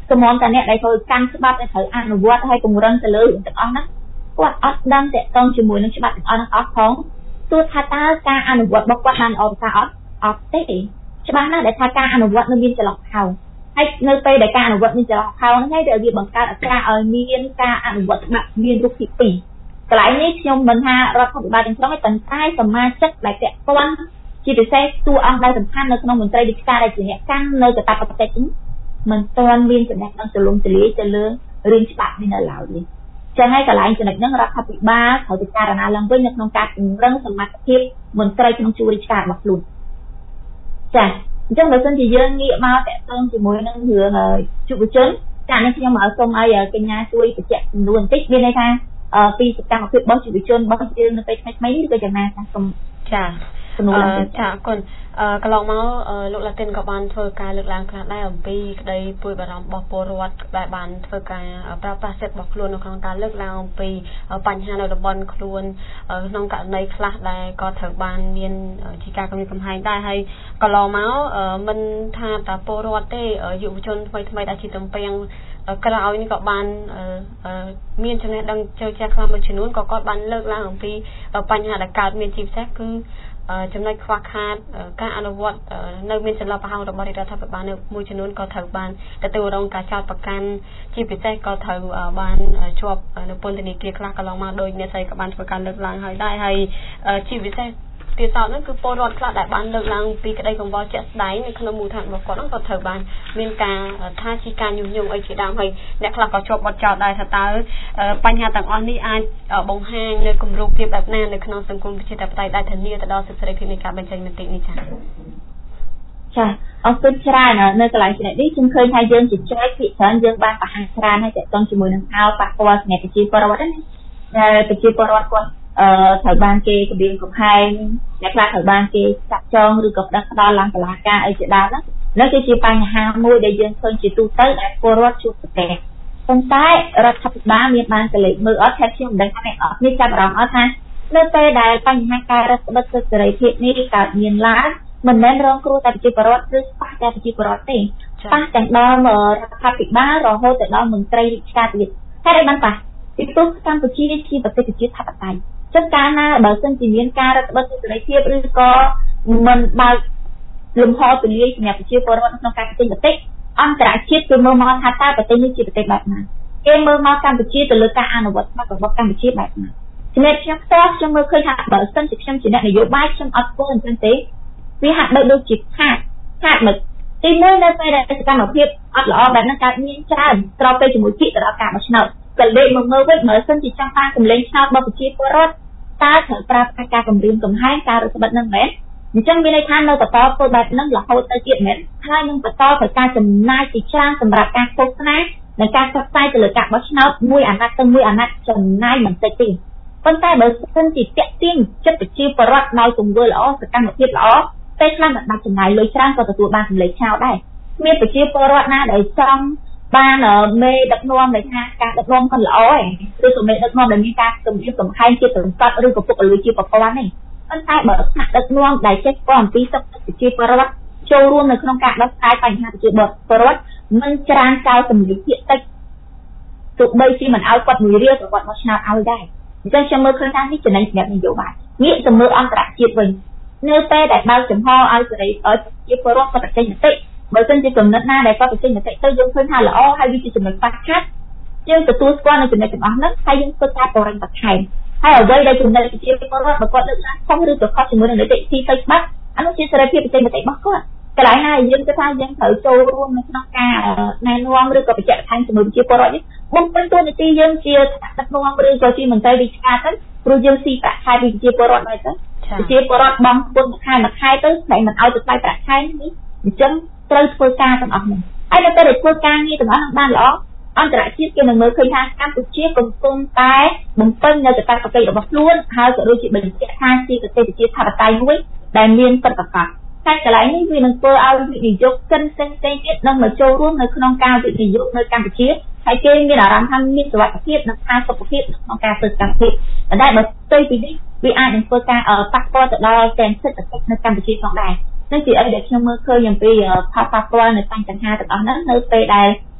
សមមតាអ្នកដែលធ្វើកាន់ច្បាប់ដែលត្រូវអនុវត្តឲ្យពង្រឹងទៅលើទាំងអស់ហ្នឹងគាត់អត់ដឹងតកតងជាមួយនឹងច្បាប់ទាំងអស់ហ្នឹងអស់ផងទោះថាតើការអនុវត្តរបស់គាត់បានល្អប្រសើរអត់អត់ទេច្បាស់ណាស់ដែលថាការអនុវត្តនៅមានចន្លោះខោហើយនៅពេលដែលការអនុវត្តមានចន្លោះខោហ្នឹងហើយវាបង្កើតឱកាសឲ្យមានការអនុវត្តច្បាប់មានរូបភាពពីរកន្លែងនេះខ្ញុំមិនថារដ្ឋាភិបាលទាំងស្រុងទេប៉ុន្តែសមាជិកដែលពាក់ព័ន្ធជាពិសេសតួអង្គដែលសំខាន់នៅក្នុងមន្ត្រីរាជការដែលជាអ្នកកាន់នៅកាតព្វកិច្ចមិនទាន់មានចំណេះដឹងទូលំទូលាយទៅលើរឿងច្បាប់នេះនៅឡើយនេះចឹងហើយកន្លែងចំណុចហ្នឹងរដ្ឋាភិបាលត្រូវពិចារណាឡើងវិញនៅក្នុងការពង្រឹងសមត្ថភាពមន្ត្រីក្នុងជួររាជការរបស់ខ្លួនចា៎អញ្ចឹងបើសិនជាយើងងាកមកតាក់ទងជាមួយនឹងរឿងយុវជនចា៎នេះខ្ញុំឲ្យសូមឲ្យកញ្ញាជួយបញ្ជាក់ចំនួនបន្តិចមានន័យថាពីសកម្មភាពរបស់យុវជនរបស់យើងនៅពេលថ្មីៗនេះគឺយ៉ាងណាចា៎សូមចា៎ចំនួនចា៎អរគុណកន្លងមកលោកឡាទីនក៏បានធ្វើការលើកឡើងខ្លះដែរអំពីក្តីព្រួយបារម្ភរបស់ពលរដ្ឋដែលបានធ្វើការប្រើប្រាស់សិទ្ធិរបស់ខ្លួននៅក្នុងការលើកឡើងអំពីបញ្ហានៅតំបន់ខ្លួនក្នុងករណីខ្លះដែលក៏ត្រូវបានមានជាការគំរាមកំហែងដែរហើយកន្លងមកមិនថាតែពលរដ្ឋទេយុវជនថ្មីថ្មីដែលជាទំពាំងក្រោយនេះក៏បានមានចំណេះដឹងចូលចាស់ខ្លះមួយចំនួនក៏គាត់បានលើកឡើងអំពីបញ្ហាដែលកើតមានជាពិសេសគឺចំណុចខ្វះខាតការអនុវត្តនៅមានចន្លោះប្រហោងរបស់រដ្ឋាភិបាលនៅមួយចំនួនក៏ត្រូវបានទទួលរងការចោទប្រកាន់ជាពិសេសក៏ត្រូវបានជាប់នៅពន្ធនាគារខ្លះកន្លងមកដោយអ្នកស្រីក៏បានធ្វើការលើកឡើងហើយដែរហើយជាពិសេសទៀតសោតនោះគឺពលរដ្ឋខ្លះដែលបានលើកឡើងពីក្តីកង្វល់ជាក់ស្ដែងនៅក្នុងមូលដ្ឋានរបស់គាត់ហ្នឹងក៏ត្រូវបានមានការថាជាការញុះញង់អីជាដើមហើយអ្នកខ្លះក៏ជាប់បទចោទដែរថាតើបញ្ហាទាំងអស់នេះអាចបង្ហាញនៅគម្រោងភាពបែបណានៅក្នុងសង្គមប្រជាធិបតេយ្យដែលធានាទៅដល់សិទ្ធិសេរីភាពនៃការបញ្ចេញមតិនេះចា៎ចាអរគុណច្រើននៅកន្លែងចំណុចនេះខ្ញុំឃើញថាយើងជាចែកពីច្រើនយើងបានបង្ហាញច្រើនហើយតកតងជាមួយនឹងហៅប៉ះពាល់សម្រាប់ប្រជាពលរដ្ឋហ្នឹងដែលប្រជាពលរដ្ឋគាត់អឺត្រូវបានគេគម្រាមកំហែងអ្នកខ្លះត្រូវបានគេចាក់ចងឬក៏ផ្ដិតផ្ដល់ឡើងតុលាការអីជាដើមហ្នឹងនេះគឺជាបញ្ហាមួយដែលយើងឃើញជាទូទៅដែលពលរដ្ឋជួបប្រទះប៉ុន្តែរដ្ឋាភិបាលមានបានកលេចមើលអត់ថាខ្ញុំមិនដឹងថាអ្នកអត់នេះចាប់អារម្មណ៍អត់ថានៅពេលដែលបញ្ហាការរឹតបន្តឹងសេរីភាពនេះកើតមានឡើងមិនមែនរងគ្រោះតែប្រជាពលរដ្ឋឬប៉ះតែប្រជាពលរដ្ឋទេប៉ះទាំងដល់រដ្ឋាភិបាលរហូតទៅដល់មន្ត្រីរាជការទៀតហេតុអីបានប៉ះពីព្រោះកម្ពុជាជាប្រទេសប្រជាធិបតេយ្យចឹងកាលណាបើសិនជាមានការរឹតបន្តឹងសេរីភាពឬក៏មិនបើកលំហទូលាយសម្រាប់ប្រជាពលរដ្ឋក្នុងការបញ្ចេញមតិអន្តរជាតិគេមើលមកថាតើប្រទេសនេះជាប្រទេសបែបណាគេមើលមកកម្ពុជាទៅលើការអនុវត្តច្បាប់របស់កម្ពុជាបែបណាចំណែកខ្ញុំផ្ទាល់ខ្ញុំមើលឃើញថាបើសិនជាខ្ញុំជាអ្នកនយោបាយខ្ញុំអត់ធ្វើអញ្ចឹងទេវាហាក់ដូចដូចជាខាតខាតមកទីមួយនៅពេលដែលសកម្មភាពអត់ល្អបែបហ្នឹងកើតមានច្រើនស្របពេលជាមួយពាក្យទៅដល់ការបោះឆ្នោតក៏លេខមកមើលវិញមើលសិនជាចង់បានកម្លេងឆ្នោតរបស់ប្រជាពលរដ្ឋតើត្រូវប្រើប្រាស់ការគម្រាមកំហែងការរឹតបន្តឹងហ្នឹងមែនអញ្ចឹងមានន័យថានៅបន្តធ្វើបែបហ្នឹងរហូតទៅទៀតមែនហើយនឹងបន្តទៅការចំណាយទីច្រើនសម្រាប់ការឃោសនានិងការផ្សព្វផ្សាយទៅលើការបោះឆ្នោតមួយអាណត្តិទៅមួយអាណត្តិចំណាយមិនតិចទេប៉ុន្តែបើសិនជាតាក់ទាញចិត្តប្រជាពលរដ្ឋដោយទង្វើល្អសកម្មភាពល្អពេលខ្លះមិនបាច់ចំណាយលុយច្រើនក៏ទទួលបានសម្លេងឆ្នោតដែរមានប្រជាពលរដ្ឋណាដែលចង់បានមេដឹកនាំដែលថាការដឹកនាំគាត់ល្អឯងឬក៏មេដឹកនាំដែលមានការគម្រាមកំហែងជាសង្កត់ឬក៏ពុករលួយជាប្រព័ន្ធនេះប៉ុន្តែបើថ្នាក់ដឹកនាំដែលចេះស្គាល់អំពីសិទ្ធិប្រជាពលរដ្ឋចូលរួមនៅក្នុងការដោះស្រាយបញ្ហាប្រជាពលរដ្ឋមិនច្រានចោលសម្លេងភាគតិចទោះបីជាមិនឲ្យគាត់មួយរៀលក៏គាត់មកឆ្នោតឲ្យដែរអញ្ចឹងខ្ញុំមើលឃើញថានេះចំណេញសម្រាប់នយោបាយងាកទៅមើលអន្តរជាតិវិញនៅពេលដែលបើកចំហឲ្យសេរីឲ្យប្រជាពលរដ្ឋគាត់បញ្ចេញមតិបើមិនជាកំណត់ណាដែលគាត់បញ្ចេញមតិទៅយើងឃើញថាល្អហើយវាជាចំណុចខ្វះខាតយើងទទួលស្គាល់នៅចំណុចទាំងអស់ហ្នឹងហើយយើងធ្វើការបរិញ្ញបន្ថែមហើយអ្វីដែលចំណុចប្រជាពលរដ្ឋបើគាត់លើកឡើងខុសឬក៏ខុសជាមួយនឹងនីតិវិធីផ្លូវច្បាប់អានោះជាសេរីភាពបញ្ចេញមតិរបស់គាត់កន្លែងណាយើងគិតថាយើងត្រូវចូលរួមនៅក្នុងការណែនាំឬក៏បញ្ជាក់បន្ថែមជាមួយប្រជាពលរដ្ឋនេះបំពេញតួនាទីយើងជាថ្នាក់ដឹកនាំឬក៏ជាមន្ត្រីរាជការទៅព្រោះយើងស៊ីប្រាក់ខែពីប្រជាពលរដ្ឋដែរទៅប្រជាពលរដ្ឋបង់ពន្ធមួយខែមួយខែទៅតែមិនឲ្យទៅថ្លៃប្រាក់ខែនេះអញ្ចឹងត្រូវធ្វើការទាំងអស់នេះហើយនៅពេលដែលធ្វើការងារទាំងអស់ហ្នឹងបានល្អអន្តរជាតិគេនឹងមើលឃើញថាកម្ពុជាកំពុងតែបំពេញនៅកាតព្វកិច្ចរបស់ខ្លួនហើយក៏ដូចជាបញ្ជាក់ថាជាប្រទេសប្រជាធិបតេយ្យមួយដែលមានពិតប្រាកដហើយកន្លែងនេះវានឹងធ្វើឲ្យវិនិយោគិនផ្សេងៗទៀតនឹងមកចូលរួមនៅក្នុងការវិនិយោគនៅកម្ពុជាហើយគេមានអារម្មណ៍ថាមានសុវត្ថិភាពនិងផាសុខភាពក្នុងការធ្វើកម្មវិធីតែតែបើផ្ទុយពីនេះវាអាចនឹងធ្វើការប៉ះពាល់ទៅដល់ទាំងសេដ្ឋកិច្ចនៅកម្ពុជាផងដែរនេះជាអីដែលខ្ញុំមើលឃើញអំពីផលប៉ះពាល់នៅបញ្ហាទាំងអស់ហ្នឹងនៅពេលដែល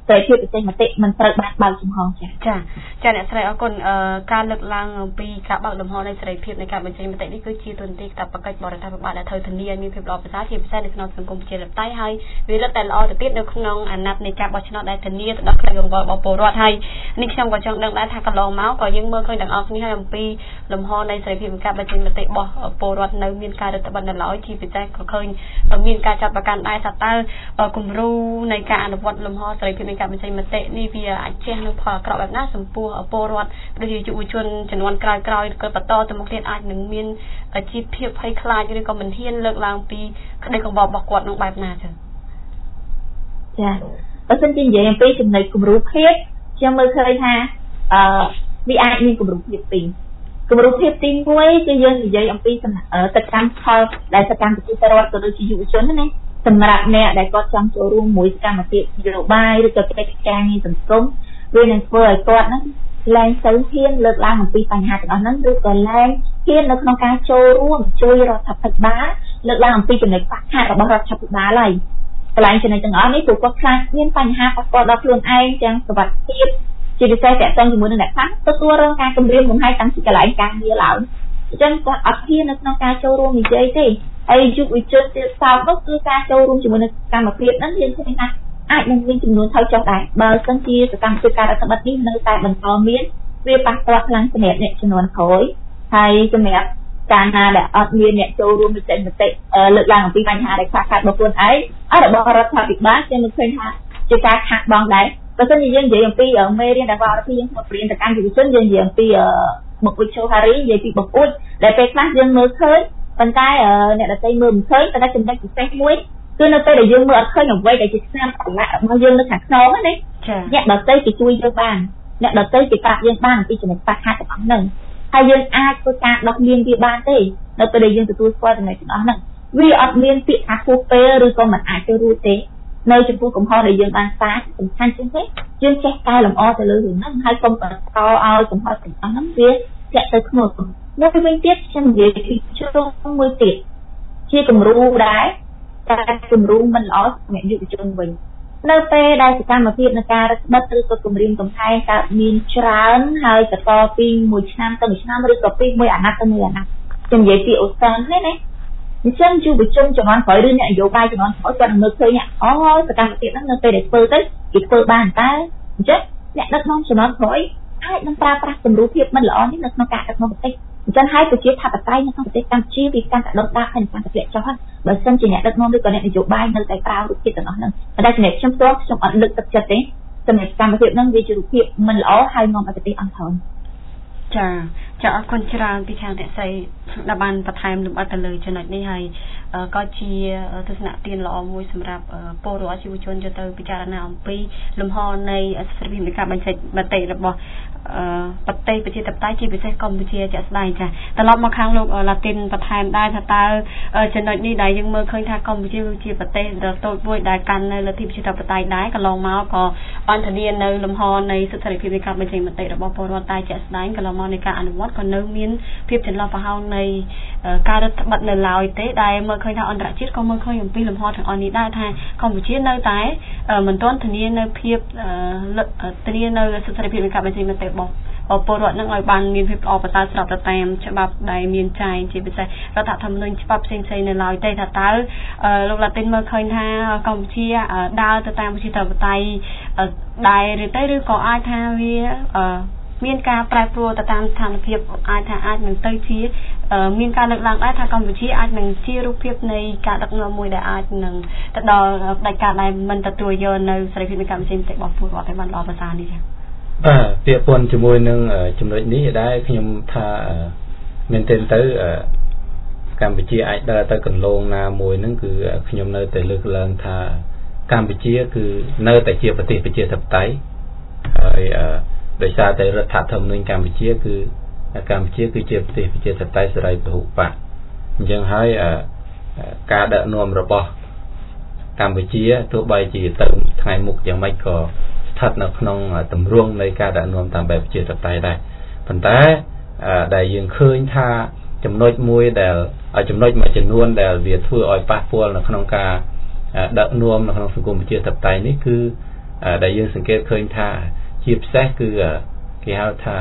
សេរីភាពបច្ចេកមតិមិនត្រូវបានបើកចំហចាចាចាអ្នកស្រីអរគុណការលើកឡើងអំពីការបើកលំហនៃសេរីភាពនៃការបញ្ចេញមតិនេះគឺជាទូនទីកាតព្វកិច្ចបរដ្ឋាភិបាលដែលត្រូវធានាឲ្យមានភាពល្អប្រសើរជាពិសេសនៅក្នុងសង្គមប្រជាធិបតេយ្យហើយវារឹតតែល្អទៅទៀតនៅក្នុងអាណត្តិនៃការបោះឆ្នោតដែលធានាទៅដល់ក្តីកង្វល់របស់ពលរដ្ឋហើយនេះខ្ញុំក៏ចង់ដឹងដែរថាកន្លងមកក៏យើងមើលឃើញទាំងអស់គ្នាហើយអំពីលំហនៃសេរីភាពនៃការបញ្ចេញមតិរបស់ពលរដ្ឋនៅមានការរឹតបន្តឹងនៅឡើយជាពិសេសក៏ឃើញមានការចាត់ប្រកាន់ដែរថាតើគំរូនៃការអនុវត្តលំហសេរីភាពនៃការបញ្ចេញមតិនេះវាអាចជះនូវផលអាក្រក់បែបណាចំពោះពលរដ្ឋដូចជាយុវជនជំនាន់ក្រោយៗក៏បន្តទៅមុខទៀតអាចនឹងមានជីវភាពភ័យខ្លាចឬក៏មិនហ៊ានលើកឡើងពីក្តីកង្វល់របស់គាត់នឹងបែបណាចឹងចាបើសិនជានិយាយអំពីចំណុចគំរូភាពខ្ញុំមើលឃើញថាអឺវាអាចមានគំរូភាពពីរគំរូភាពទីមួយគឺយើងនិយាយអំពីសកម្មផលដែលសកម្មប្រជាពលរដ្ឋក៏ដូចជាយុវជនណាសម្រាប់អ្នកដែលគាត់ចង់ចូលរួមមួយសកម្មភាពនយោបាយឬក៏កិច្ចការងារសង្គមវានឹងធ្វើឲ្យគាត់ហ្នឹងឡើងទៅហ៊ានលើកឡើងអំពីបញ្ហាទាំងអស់ហ្នឹងឬក៏ឡើងហ៊ាននៅក្នុងការចូលរួមជួយរដ្ឋាភិបាលលើកឡើងអំពីចំណុចខ្វះខាតរបស់រដ្ឋាភិបាលហើយកន្លែងចំណុចទាំងអស់នេះព្រោះគាត់ខ្លាចមានបញ្ហាប៉ះពាល់ដល់ខ្លួនឯងទាំងសុខភាពជាពិសេសតាក់ទងជាមួយនឹងអ្នកខ្លះទទួលរងការគំរាមកំហែងតាំងពីកន្លែងការងារឡើងអញ្ចឹងគាត់អត់ហ៊ាននៅក្នុងការចូលរួមនិយាយទេហើយយុវជនទៀតសោតនោះគឺការចូលរួមជាមួយនឹងកម្មភាពហ្នឹងយើងឃើញថាអាចនឹងមានចំនួនថយចុះដែរបើសិនជាសកម្មភាពការរដ្ឋបတ်នេះនៅតែបន្តមានវាប៉ះពាល់ខ្លាំងសម្រាប់អ្នកចំនួនក្រោយហើយសម្រាប់កាលណាដែលអត់មានអ្នកចូលរួមវិចេញមតិលើកឡើងអំពីបញ្ហាដែលខ្វះខាតរបស់ខ្លួនឯងអត់របស់រដ្ឋាភិបាលខ្ញុំនឹងឃើញថាជាការខាតបង់ដែរបើសិនជាយើងនិយាយអំពីមេរៀនដែលរដ្ឋាភិបាលយើងមកព្រៀនទៅកាន់យុវជនយើងនិយាយអំពីមុខវិជ្ជាហារីនិយាយពីបង្អួចដែលពេលខ្លះយើងមើលឃើញប៉ុន្តែអ្នកដទៃមើលមិនឃើញតែចំណុចពិសេសមួយគឺនៅពេលដែលយើងមើលអត់ឃើញអ្វីដែលជាស្នាមប្រឡាក់របស់យើងនៅខាងក្នុងហ្នឹងណាអ្នកដទៃគេជួយយើងបានអ្នកដទៃគេប្រាប់យើងបានអំពីចំណុចខ្វះខាតទាំងអស់ហ្នឹងហើយយើងអាចធ្វើការដោះលែងវាបានទេនៅពេលដែលយើងទទួលស្គាល់ចំណុចទាំងអស់ហ្នឹងវាអត់មានពាក្យថាហួសពេលឬក៏មិនអាចទៅរួចទេនៅចំពោះកំហុសដែលយើងបានសាសំខាន់ជាងទេយើងចេះកែលម្អទៅលើរឿងហ្នឹងហើយកុំបន្តឲ្យកំហុសទាំងអស់ហ្នឹងវាធ្លាក់ទៅធ្ងន់នៅវិញទៀតខ្ញុំនិយាយពីជ្រុងមួយទៀតជាគំរូដែរតែគំរូមិនល្អសម្រាប់យុវជនវិញនៅពេលដែលសកម្មភាពនៃការរឹតបន្តឹងឬក៏គម្រាមកំហែងកើតមានច្រើនហើយបន្តពីមួយឆ្នាំទៅមួយឆ្នាំឬក៏ពីមួយអាណត្តិទៅមួយអាណត្តិខ្ញុំនិយាយពីអូសាននេះណាអញ្ចឹងយុវជនចំនួនក្រោយឬអ្នកនយោបាយចំនួនក្រោយគាត់នឹងមើលឃើញអូសកម្មភាពហ្នឹងនៅពេលដែលធ្វើទៅគេធ្វើបានតែអញ្ចឹងអ្នកដឹកនាំចំនួនក្រោយអាចនឹងប្រើប្រាស់គំរូភាពមិនល្អនេះនៅក្នុងការដឹកនាំប្រទេសអញ្ចឹងហើយប្រជាធិបតេយ្យនៅក្នុងប្រទេសកម្ពុជាវាកាន់តែដុតដាបហើយកាន់តែធ្លាក់ចុះហើយបើសិនជាអ្នកដឹកនាំឬក៏អ្នកនយោបាយនៅតែប្រើរូបភាពទាំងអស់ហ្នឹងតែចំណែកខ្ញុំផ្ទាល់ខ្ញុំអត់លើកទឹកចិត្តទេសម្រាប់កម្មភាពហ្នឹងវាជារូបភាពមិនល្អហើយនាំឲ្យប្រទេសអន់ថយចាចាអរគុណច្រើនពីខាងអ្នកស្រីដែលបានបន្ថែមលម្អិតទៅលើចំណុចនេះហើយក៏ជាទស្សនៈទានល្អមួយសម្រាប់ពលរដ្ឋយុវជនយកទៅពិចារណាអំពីលំហនៃសេរីភាពនៃការបញ្ចេញមតិរបស់ប្រទេសប្រជាធិបតេយ្យជាពិសេសកម្ពុជាជាក់ស្ដែងចាត្រឡប់មកខាងលោកឡាទីនបន្ថែមដែរថាតើចំណុចនេះដែលយើងមើលឃើញថាកម្ពុជាគឺជាប្រទេសដ៏តូចមួយដែលកាន់នៅលទ្ធិប្រជាធិបតេយ្យដែរកន្លងមកក៏បានធានានៅលំហនៃសិទ្ធិសេរីភាពនៃការបញ្ចេញមតិរបស់ពលរដ្ឋតែជាក់ស្ដែងកន្លងមកនៃការអនុវត្តក៏នៅមានភាពចន្លោះប្រហោងនៃការរដ្ឋបတ်នៅឡើយទេដែលមើលឃើញថាអន្តរជាតិក៏មើលឃើញអំពីលំហទាំងអស់នេះដែរថាកម្ពុជានៅតែមិនទាន់ធានានៅភាពធានានៅសិទ្ធិសេរីភាពនៃការបញ្ចេញមតិរបស់ពលរដ្ឋនឹងឲ្យបានមានភាពល្អប្រសើរស្របទៅតាមច្បាប់ដែលមានចែងជាពិសេសរដ្ឋធម្មនុញ្ញច្បាប់ផ្សេងៗនៅឡើយទេថាតើលោកឡាទីនមើលឃើញថាកម្ពុជាដើរទៅតាមប្រជាធិបតេយ្យដែរឬទេឬក៏អាចថាវាមានការប្រែប្រួលទៅតាមស្ថានភាពអាចថាអាចនឹងទៅជាមានការលើកឡើងដែរថាកម្ពុជាអាចនឹងជារូបភាពនៃការដឹកនាំមួយដែលអាចនឹងទៅដល់ផ្ដាច់ការដែលមិនទទួលយកនៅសេរីភាពនៃការបញ្ចេញមតិរបស់ពលរដ្ឋឲ្យបានល្អប្រសើរនេះចា៎បាទពាក្យពន្ធជាមួយនឹងចំណុចនេះដែរខ្ញុំថាមែនទែនទៅកម្ពុជាអាចដើរទៅកន្លងណាមួយហ្នឹងគឺខ្ញុំនៅតែលើកឡើងថាកម្ពុជាគឺនៅតែជាប្រទេសប្រជាធិបតេយ្យហើយដោយសារតែរដ្ឋធម្មនុញ្ញកម្ពុជាគឺកម្ពុជាគឺជាប្រទេសប្រជាធិបតេយ្យសេរីពហុបកអញ្ចឹងហើយការដឹកនាំរបស់កម្ពុជាទោះបីជាទៅថ្ងៃមុខយ៉ាងម៉េចក៏ស្ថិតនៅក្នុងទម្រង់នៃការដឹកនាំតាមបែបប្រជាធិបតេយ្យដែរប៉ុន្តែដែលយើងឃើញថាចំណុចមួយដែលចំណុចមួយចំនួនដែលវាធ្វើឲ្យប៉ះពាល់នៅក្នុងការដឹកនាំនៅក្នុងសង្គមប្រជាធិបតេយ្យនេះគឺដែលយើងសង្កេតឃើញថាជាពិសេសគឺគេហៅថា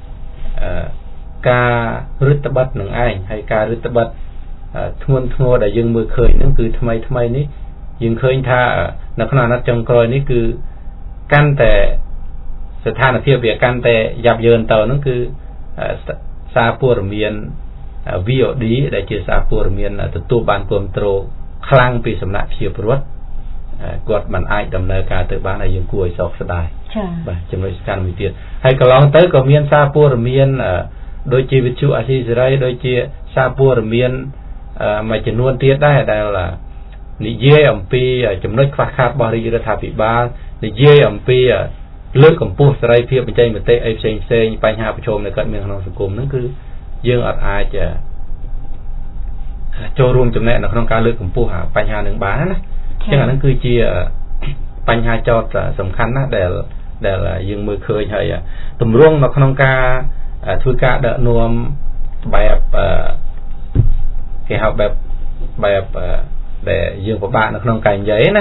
ការរឹតបន្តឹងនឹងឯងហើយការរឹតបន្តឹងធ្ងន់ធ្ងរដែលយើងមើលឃើញហ្នឹងគឺថ្មីថ្មីនេះយើងឃើញថានៅក្នុងអាណត្តិចុងក្រោយនេះគឺកាន់តែស្ថានភាពវាកាន់តែយ៉ាប់យ៉ឺនទៅហ្នឹងគឺសារព័ត៌មាន វី អូ ឌី ដែលជាសារព័ត៌មានទទួលបានគាំទ្រខ្លាំងពីសំណាក់ប្រជាពលរដ្ឋគាត់មិនអាចដំណើរការទៅបានហើយយើងគួរឲ្យសោកស្ដាយចា៎បាទចំណុចសំខាន់មួយទៀតហើយកន្លងទៅក៏មានសារព័ត៌មានដូចជាវិទ្យុអាស៊ីសេរីដូចជាសារព័ត៌មានមួយចំនួនទៀតដែរដែលនិយាយអំពីចំណុចខ្វះខាតរបស់រាជរដ្ឋាភិបាលនិយាយអំពីលើកកម្ពស់សេរីភាពបញ្ចេញមតិអីផ្សេងផ្សេងបញ្ហាប្រឈមដែលកើតមានក្នុងសង្គមហ្នឹងគឺយើងអត់អាចចូលរួមចំណែកនៅក្នុងការលើកកម្ពស់បញ្ហានឹងបានណាចឹងអាហ្នឹងគឺជាបញ្ហាចោទសំខាន់ណាស់ដែលដែលយើងមើលឃើញហើយទម្រង់នៅក្នុងការធ្វើការដឹកនាំបែបគេហៅបែបបែបដែលយើងពិបាកនៅក្នុងការនិយាយណា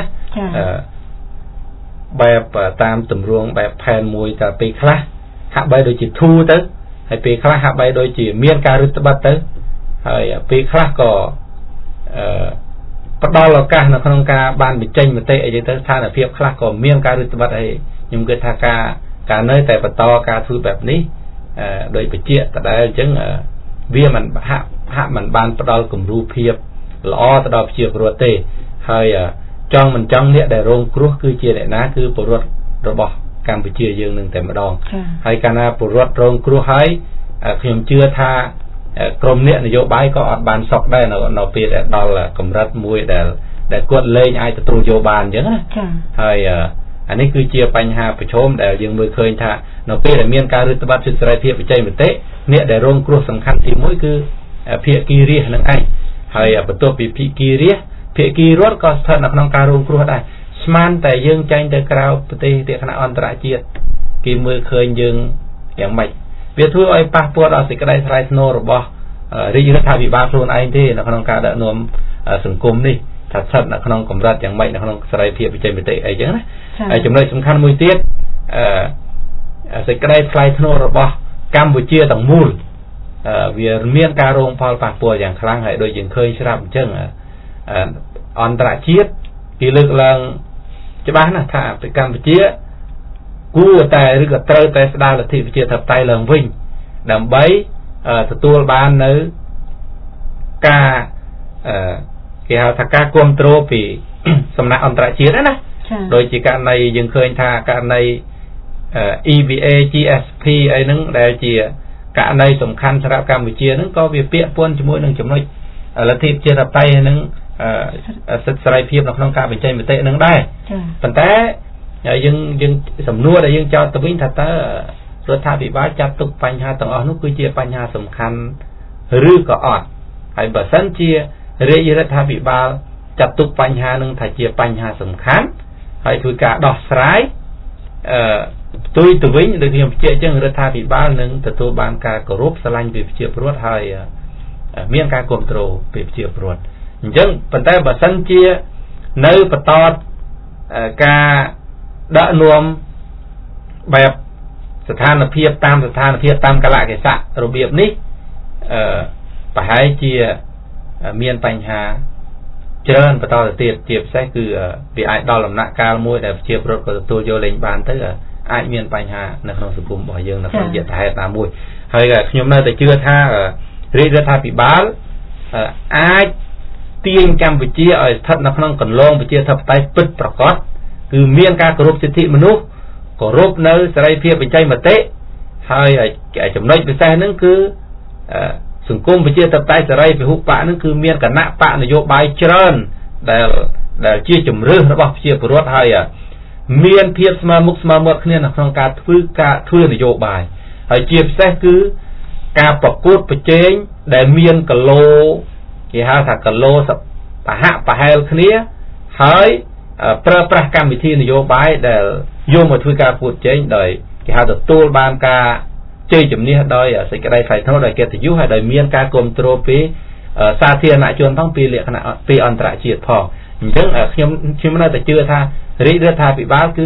បែបតាមទម្រង់បែបផែនមួយតែពេលខ្លះហាក់បីដូចជាធូរទៅហើយពេលខ្លះហាក់បីដូចជាមានការរឹតបន្តឹងទៅហើយពេលខ្លះក៏អឺផ្ដល់ឱកាសនៅក្នុងការបានបញ្ចេញមតិអីទៅស្ថានភាពខ្លះក៏មានការរឹតបន្តឹងហើយខ្ញុំគិតថាការការនៅតែបន្តការធ្វើបែបនេះអឺដោយបជាដដែលអញ្ចឹងវាមិនហាក់ហាក់មិនបានផ្ដល់គំរូភាពល្អទៅដល់ប្រជាពលរដ្ឋទេហើយចង់មិនចង់អ្នកដែលរងគ្រោះគឺជាអ្នកណាគឺពលរដ្ឋរបស់កម្ពុជាយើងនឹងតែម្ដងហើយកាលណាពលរដ្ឋរងគ្រោះហើយខ្ញុំជឿថាក្រមអ្នកនយោបាយក៏អត់បានសុខដែរនៅនៅពេលដែលដល់កម្រិតមួយដែលដែលគាត់លែងអាចទទួលយកបានអញ្ចឹងណាហើយអានេះគឺជាបញ្ហាប្រឈមដែលយើងមើលឃើញថានៅពេលដែលមានការរឹតបន្តឹងសិទ្ធិសេរីភាពបច្ចេកវិទ្យាអ្នកដែលរងគ្រោះសំខាន់ទីមួយគឺភាគីរាស្ត្រនឹងឯងហើយបន្ទាប់ពីភាគីរាស្ត្រភាគីរដ្ឋក៏ស្ថិតនៅក្នុងការរងគ្រោះដែរស្មានតែយើងចាញ់ទៅក្រៅប្រទេសទីថ្នាក់អន្តរជាតិគេមើលឃើញយើងយ៉ាងម៉េចវាធ្វើឲ្យប៉ះពាល់ដល់សេចក្តីថ្លៃថ្នូររបស់រាជរដ្ឋាភិបាលខ្លួនឯងទេនៅក្នុងការដឹកនាំសង្គមនេះថាស្ថិតនៅក្នុងកម្រិតយ៉ាងម៉េចនៅក្នុងសេរីភាពបច្ចេកវិទ្យាអីចឹងណាហើយចំណុចសំខាន់មួយទៀតអឺសេចក្តីថ្លៃថ្នូររបស់កម្ពុជាទាំងមូលវាមានការរងផលប៉ះពាល់យ៉ាងខ្លាំងហើយដូចយើងឃើញស្រាប់អញ្ចឹងអន្តរជាតិគេលើកឡើងច្បាស់ណាស់ថាកម្ពុជាគួរតែឬក៏ត្រូវតែស្ដារលទ្ធិប្រជាធិបតេយ្យឡើងវិញដើម្បីទទួលបាននៅការគេហៅថាការគ្រប់គ្រងពីសំណាក់អន្តរជាតិណាដូចជាករណីយើងឃើញថាករណី អ៊ី វី เอ จี เอส พี អីហ្នឹងដែលជាករណីសំខាន់សម្រាប់កម្ពុជាហ្នឹងក៏វាពាក់ព័ន្ធជាមួយនឹងចំណុចលទ្ធិប្រជាធិបតេយ្យហ្នឹងសិទ្ធិសេរីភាពនៅក្នុងការបញ្ចេញមតិនឹងដែរប៉ុន្តែយើងយើងសំណួរដែលយើងចោទទៅវិញថាតើរដ្ឋាភិបាលចាត់ទុកបញ្ហាទាំងអស់នោះគឺជាបញ្ហាសំខាន់ឬក៏អត់ហើយបើសិនជារាជរដ្ឋាភិបាលចាត់ទុកបញ្ហានឹងថាជាបញ្ហាសំខាន់ហើយធ្វើការដោះស្រាយអឺផ្ទុយទៅវិញដូចខ្ញុំបញ្ជាក់អញ្ចឹងរដ្ឋាភិបាលនឹងទទួលបានការគោរពស្រឡាញ់ពីប្រជាពលរដ្ឋហើយមានការគ្រប់គ្រងពីប្រជាពលរដ្ឋអញ្ចឹងប៉ុន្តែបើសិនជានៅបន្តការដឹកនាំបែបស្ថានភាពតាមស្ថានភាពតាមកាលៈទេសៈរបៀបនេះអឺប្រហែលជាមានបញ្ហាច្រើនបន្តទៅទៀតជាពិសេសគឺវាអាចដល់ដំណាក់កាលមួយដែលប្រជាពលរដ្ឋក៏ទទួលយកលេងបានទៅអាចមានបញ្ហានៅក្នុងសង្គមរបស់យើងនៅក្នុងយថាហេតុណាមួយហើយខ្ញុំនៅតែជឿថារាជរដ្ឋាភិបាលអាចទាញកម្ពុជាឲ្យស្ថិតនៅក្នុងកន្លងប្រជាធិបតេយ្យពិតប្រាកដគឺមានការគោរពសិទ្ធិមនុស្សគោរពនៅសេរីភាពបញ្ចេញមតិហើយចំណុចពិសេសហ្នឹងគឺសង្គមប្រជាធិបតេយ្យសេរីពហុបកហ្នឹងគឺមានគណៈបកនយោបាយច្រើនដែលដែលជាជំរឿសរបស់ប្រជាពលរដ្ឋហើយមានភាពស្មើមុខស្មើមាត់គ្នានៅក្នុងការធ្វើការធ្វើនយោបាយហើយជាពិសេសគឺការប្រកួតប្រជែងដែលមានគីឡូគេហៅថាគីឡូប្រហាក់ប្រហែលគ្នាហើយប្រើប្រាស់កម្មវិធីនយោបាយដែលយកមកធ្វើការប្រកួតប្រជែងដោយគេហៅទទួលបានការជ័យជំនះដោយសេចក្តីថ្លៃថ្នូរដោយកិត្តិយសហើយដោយមានការគ្រប់គ្រងពីសាធារណជនផងពីលក្ខណៈពីអន្តរជាតិផងអញ្ចឹងខ្ញុំខ្ញុំនៅតែជឿថារាជរដ្ឋាភិបាលគឺ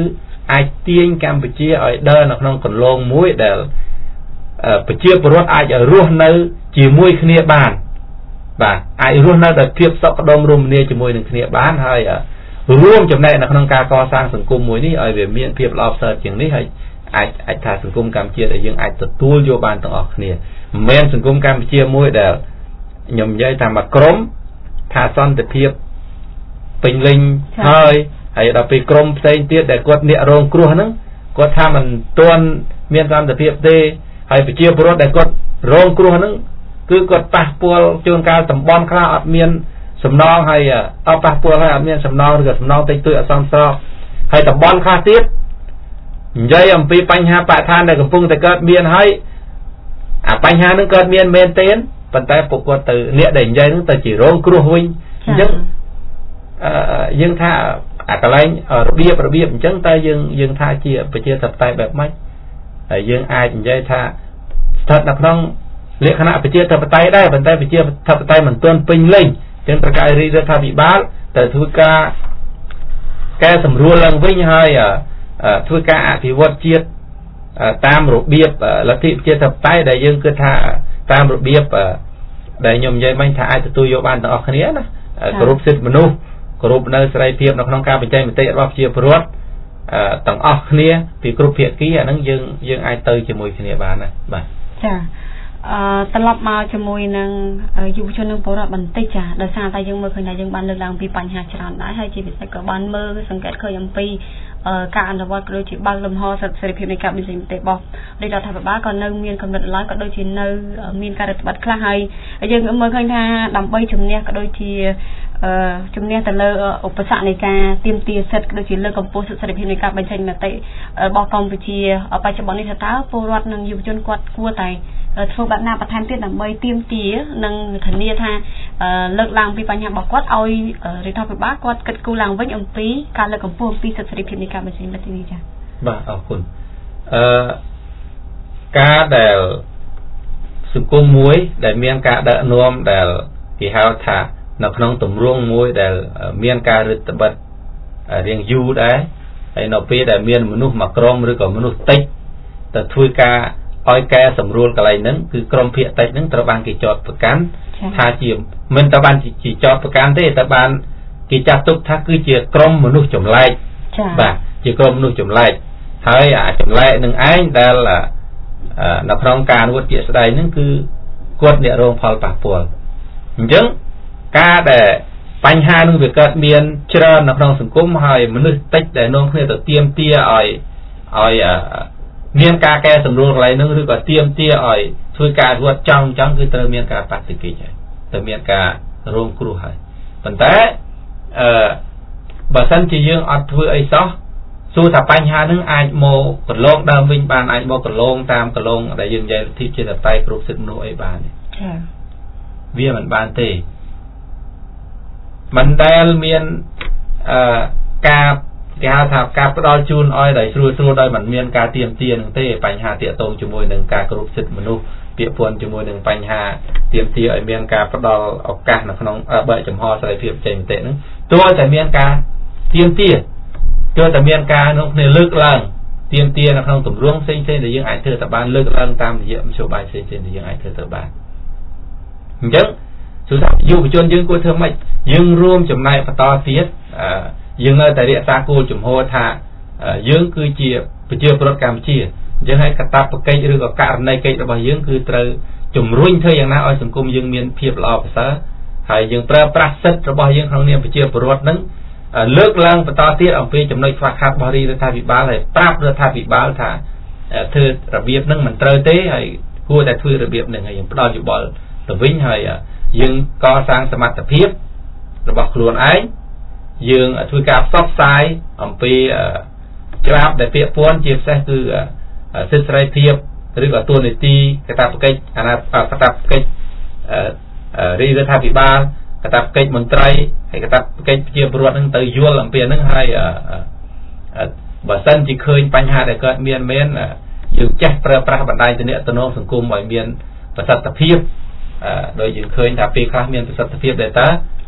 អាចទាញកម្ពុជាឲ្យដើរនៅក្នុងកន្លងមួយដែលប្រជាពលរដ្ឋអាចរស់នៅជាមួយគ្នាបានបាទអាចរស់នៅដោយភាពសុខដុមរមនាជាមួយនឹងគ្នាបានហើយរួមចំណែកនៅក្នុងការកសាងសង្គមមួយនេះឲ្យវាមានភាពល្អប្រសើរជាងនេះហើយអាចអាចថាសង្គមកម្ពុជាដែលយើងអាចទទួលយកបានទាំងអស់គ្នាមិនមែនសង្គមកម្ពុជាមួយដែលខ្ញុំនិយាយថាមកក្រុមថាសន្តិភាពពេញលេញហើយហើយដល់ពេលក្រុមផ្សេងទៀតដែលគាត់អ្នករងគ្រោះហ្នឹងគាត់ថាមិនទាន់មានសន្តិភាពទេហើយប្រជាពលរដ្ឋដែលគាត់រងគ្រោះហ្នឹងគឺគាត់ប៉ះពាល់ជួនកាលតំបន់ខ្លះអត់មានសំណងហើយអត់ប៉ះពាល់ហើយអត់មានសំណងឬក៏សំណងតិចតួចអត់សមស្របហើយតំបន់ខ្លះទៀតនិយាយអំពីបញ្ហាបរិស្ថានដែលកំពុងតែកើតមានហើយអាបញ្ហាហ្នឹងកើតមានមែនទេប៉ុន្តែពួកគាត់ទៅអ្នកដែលនិយាយហ្នឹងទៅជារងគ្រោះវិញអញ្ចឹងអឺយើងថាអាកន្លែងរបៀបរបៀបអញ្ចឹងតែយើងយើងថាជាប្រជាធិបតេយ្យបែបម៉េចហើយយើងអាចនិយាយថាស្ថិតនៅក្នុងលក្ខណៈប្រជាធិបតេយ្យដែរប៉ុន្តែប្រជាធិបតេយ្យមិនទាន់ពេញលេញចឹងប្រកាសរាជរដ្ឋាភិបាលទៅធ្វើការកែសម្រួលឡើងវិញហើយធ្វើការអភិវឌ្ឍជាតិតាមរបៀបលទ្ធិប្រជាធិបតេយ្យដែលយើងគិតថាតាមរបៀបដែលខ្ញុំនិយាយមិញថាអាចទទួលយកបានទាំងអស់គ្នាណាគោរពសិទ្ធិមនុស្សគោរពនៅសេរីភាពនៅក្នុងការបញ្ចេញមតិរបស់ប្រជាពលរដ្ឋទាំងអស់គ្នាពីគ្រប់ភាគីអាហ្នឹងយើងយើងអាចទៅជាមួយគ្នាបានណាបាទចាអឺត្រឡប់មកជាមួយនឹងយុវជននិងពលរដ្ឋបន្តិចចាដោយសារតែយើងមើលឃើញថាយើងបានលើកឡើងពីបញ្ហាច្រើនដែរហើយជាពិសេសក៏បានមើលសង្កេតឃើញអំពីការអនុវត្តក៏ដូចជាបើកលំហសិទ្ធិសេរីភាពនៃការបញ្ចេញមតិរបស់រាជរដ្ឋាភិបាលក៏នៅមានកម្រិតឡើយក៏ដូចជានៅមានការរដ្ឋបတ်ខ្លះហើយយើងមើលឃើញថាដើម្បីជំនះក៏ដូចជាអឺជំនះទៅលើឧបសគ្គនៃការទាមទារសិទ្ធិក៏ដូចជាលើកកម្ពស់សិទ្ធិសេរីភាពនៃការបញ្ចេញមតិរបស់កម្ពុជាបច្ចុប្បន្ននេះថាតើពលរដ្ឋនិងយុវជនគាត់គួរតែធ្វើបែបណាបន្ថែមទៀតដើម្បីទាមទារនិងធានាថាលើកឡើងពីបញ្ហារបស់គាត់ឲ្យរដ្ឋាភិបាលគាត់គិតគូរឡើងវិញអំពីការលើកកម្ពស់អំពីសិទ្ធិសេរីភាពនៃការបញ្ចេញមតិនេះចា៎បាទអរគុណអឺការដែលសង្គមមួយដែលមានការដឹកនាំដែលគេហៅថានៅក្នុងទម្រង់មួយដែលមានការរឹតបន្តឹងរៀងយូរដែរហើយនៅពេលដែលមានមនុស្សមួយក្រុមឬក៏មនុស្សតិចទៅធ្វើការឲ្យកែសម្រួលកន្លែងហ្នឹងគឺក្រុមភាគតិចហ្នឹងត្រូវបានគេចោទប្រកាន់ថាជាមិនត្រូវបានជាចោទប្រកាន់ទេតែបានគេចាត់ទុកថាគឺជាក្រុមមនុស្សចម្លែកបាទជាក្រុមមនុស្សចម្លែកហើយអាចម្លែកនឹងឯងដែលនៅក្នុងការអនុវត្តជាក់ស្ដែងហ្នឹងគឺគាត់អ្នករងផលប៉ះពាល់អញ្ចឹងការដែលបញ្ហានឹងវាកើតមានច្រើននៅក្នុងសង្គមហើយមនុស្សតិចដែលនាំគ្នាទៅទាមទារឲ្យឲ្យមានការកែសម្រួលកន្លែងហ្នឹងឬក៏ទាមទារឲ្យធ្វើការអនុវត្តចង់ចង់គឺត្រូវមានការប៉ះទង្គិចហើយត្រូវមានការរងគ្រោះហើយប៉ុន្តែអឺបើសិនជាយើងអត់ធ្វើអីសោះសួរថាបញ្ហាហ្នឹងអាចមកកន្លងដើមវិញបានអាចមកកន្លងតាមកន្លងដែលយើងនិយាយលទ្ធិជាតិតៃគ្រប់សិទ្ធិមនុស្សអីបានចាវាមិនបានទេមិនដែលមានអឺការគេហៅថាការផ្ដល់ជូនឲ្យដោយស្រួលស្រួលដោយមិនមានការទៀមទានឹងទេបញ្ហាទាក់ទងជាមួយនឹងការគោរពសិទ្ធិមនុស្សពាក្យពន្ធជាមួយនឹងបញ្ហាទៀមទាឲ្យមានការផ្ដល់ឱកាសនៅក្នុងបើកចំហសេរីភាពចេញមតិហ្នឹងទោះតែមានការទៀមទាទោះតែមានការនោះគ្នាលើកឡើងទៀមទានៅក្នុងទម្រង់ផ្សេងៗដែលយើងអាចធ្វើទៅបានលើកឡើងតាមរយៈមធ្យោបាយផ្សេងៗដែលយើងអាចធ្វើទៅបានអញ្ចឹងគឺថាយុវជនយើងគួរធ្វើម៉េចយើងរួមចំណែកបន្តទៀតអឺយើងនៅតែរក្សាគោលជំហរថាយើងគឺជាប្រជាពលរដ្ឋកម្ពុជាអញ្ចឹងហើយកាតព្វកិច្ចឬក៏ករណីកិច្ចរបស់យើងគឺត្រូវជំរុញធ្វើយ៉ាងណាឲ្យសង្គមយើងមានភាពល្អប្រសើរហើយយើងប្រើប្រាស់សិទ្ធិរបស់យើងក្នុងនាមប្រជាពលរដ្ឋនឹងលើកឡើងបន្តទៀតអំពីចំណុចខ្វះខាតរបស់រដ្ឋាភិបាលហើយប្រាប់រដ្ឋាភិបាលថាធ្វើរបៀបហ្នឹងមិនត្រូវទេហើយគួរតែធ្វើរបៀបហ្នឹងហើយយើងផ្ដល់យោបល់ទៅវិញហើយយើងកសាងសមត្ថភាពរបស់ខ្លួនឯងយើងធ្វើការផ្សព្វផ្សាយអំពីច្បាប់ដែលពាក់ព័ន្ធជាពិសេសគឺសិទ្ធិសេរីភាពឬក៏ទួលនីតិកាតព្វកិច្ចអាណាកាតព្វកិច្ចរាជរដ្ឋាភិបាលកាតព្វកិច្ចមន្ត្រីហើយកាតព្វកិច្ចប្រជាពលរដ្ឋនឹងទៅយល់អំពីហ្នឹងហើយបើសិនជាឃើញបញ្ហាដែលកើតមានមែនយើងចេះប្រើប្រាស់បណ្ដាញទំនាក់ទំនងសង្គមឲ្យមានប្រសិទ្ធភាពដោយយើងឃើញថាពេលខ្លះមានប្រសិទ្ធភាពដែរតើ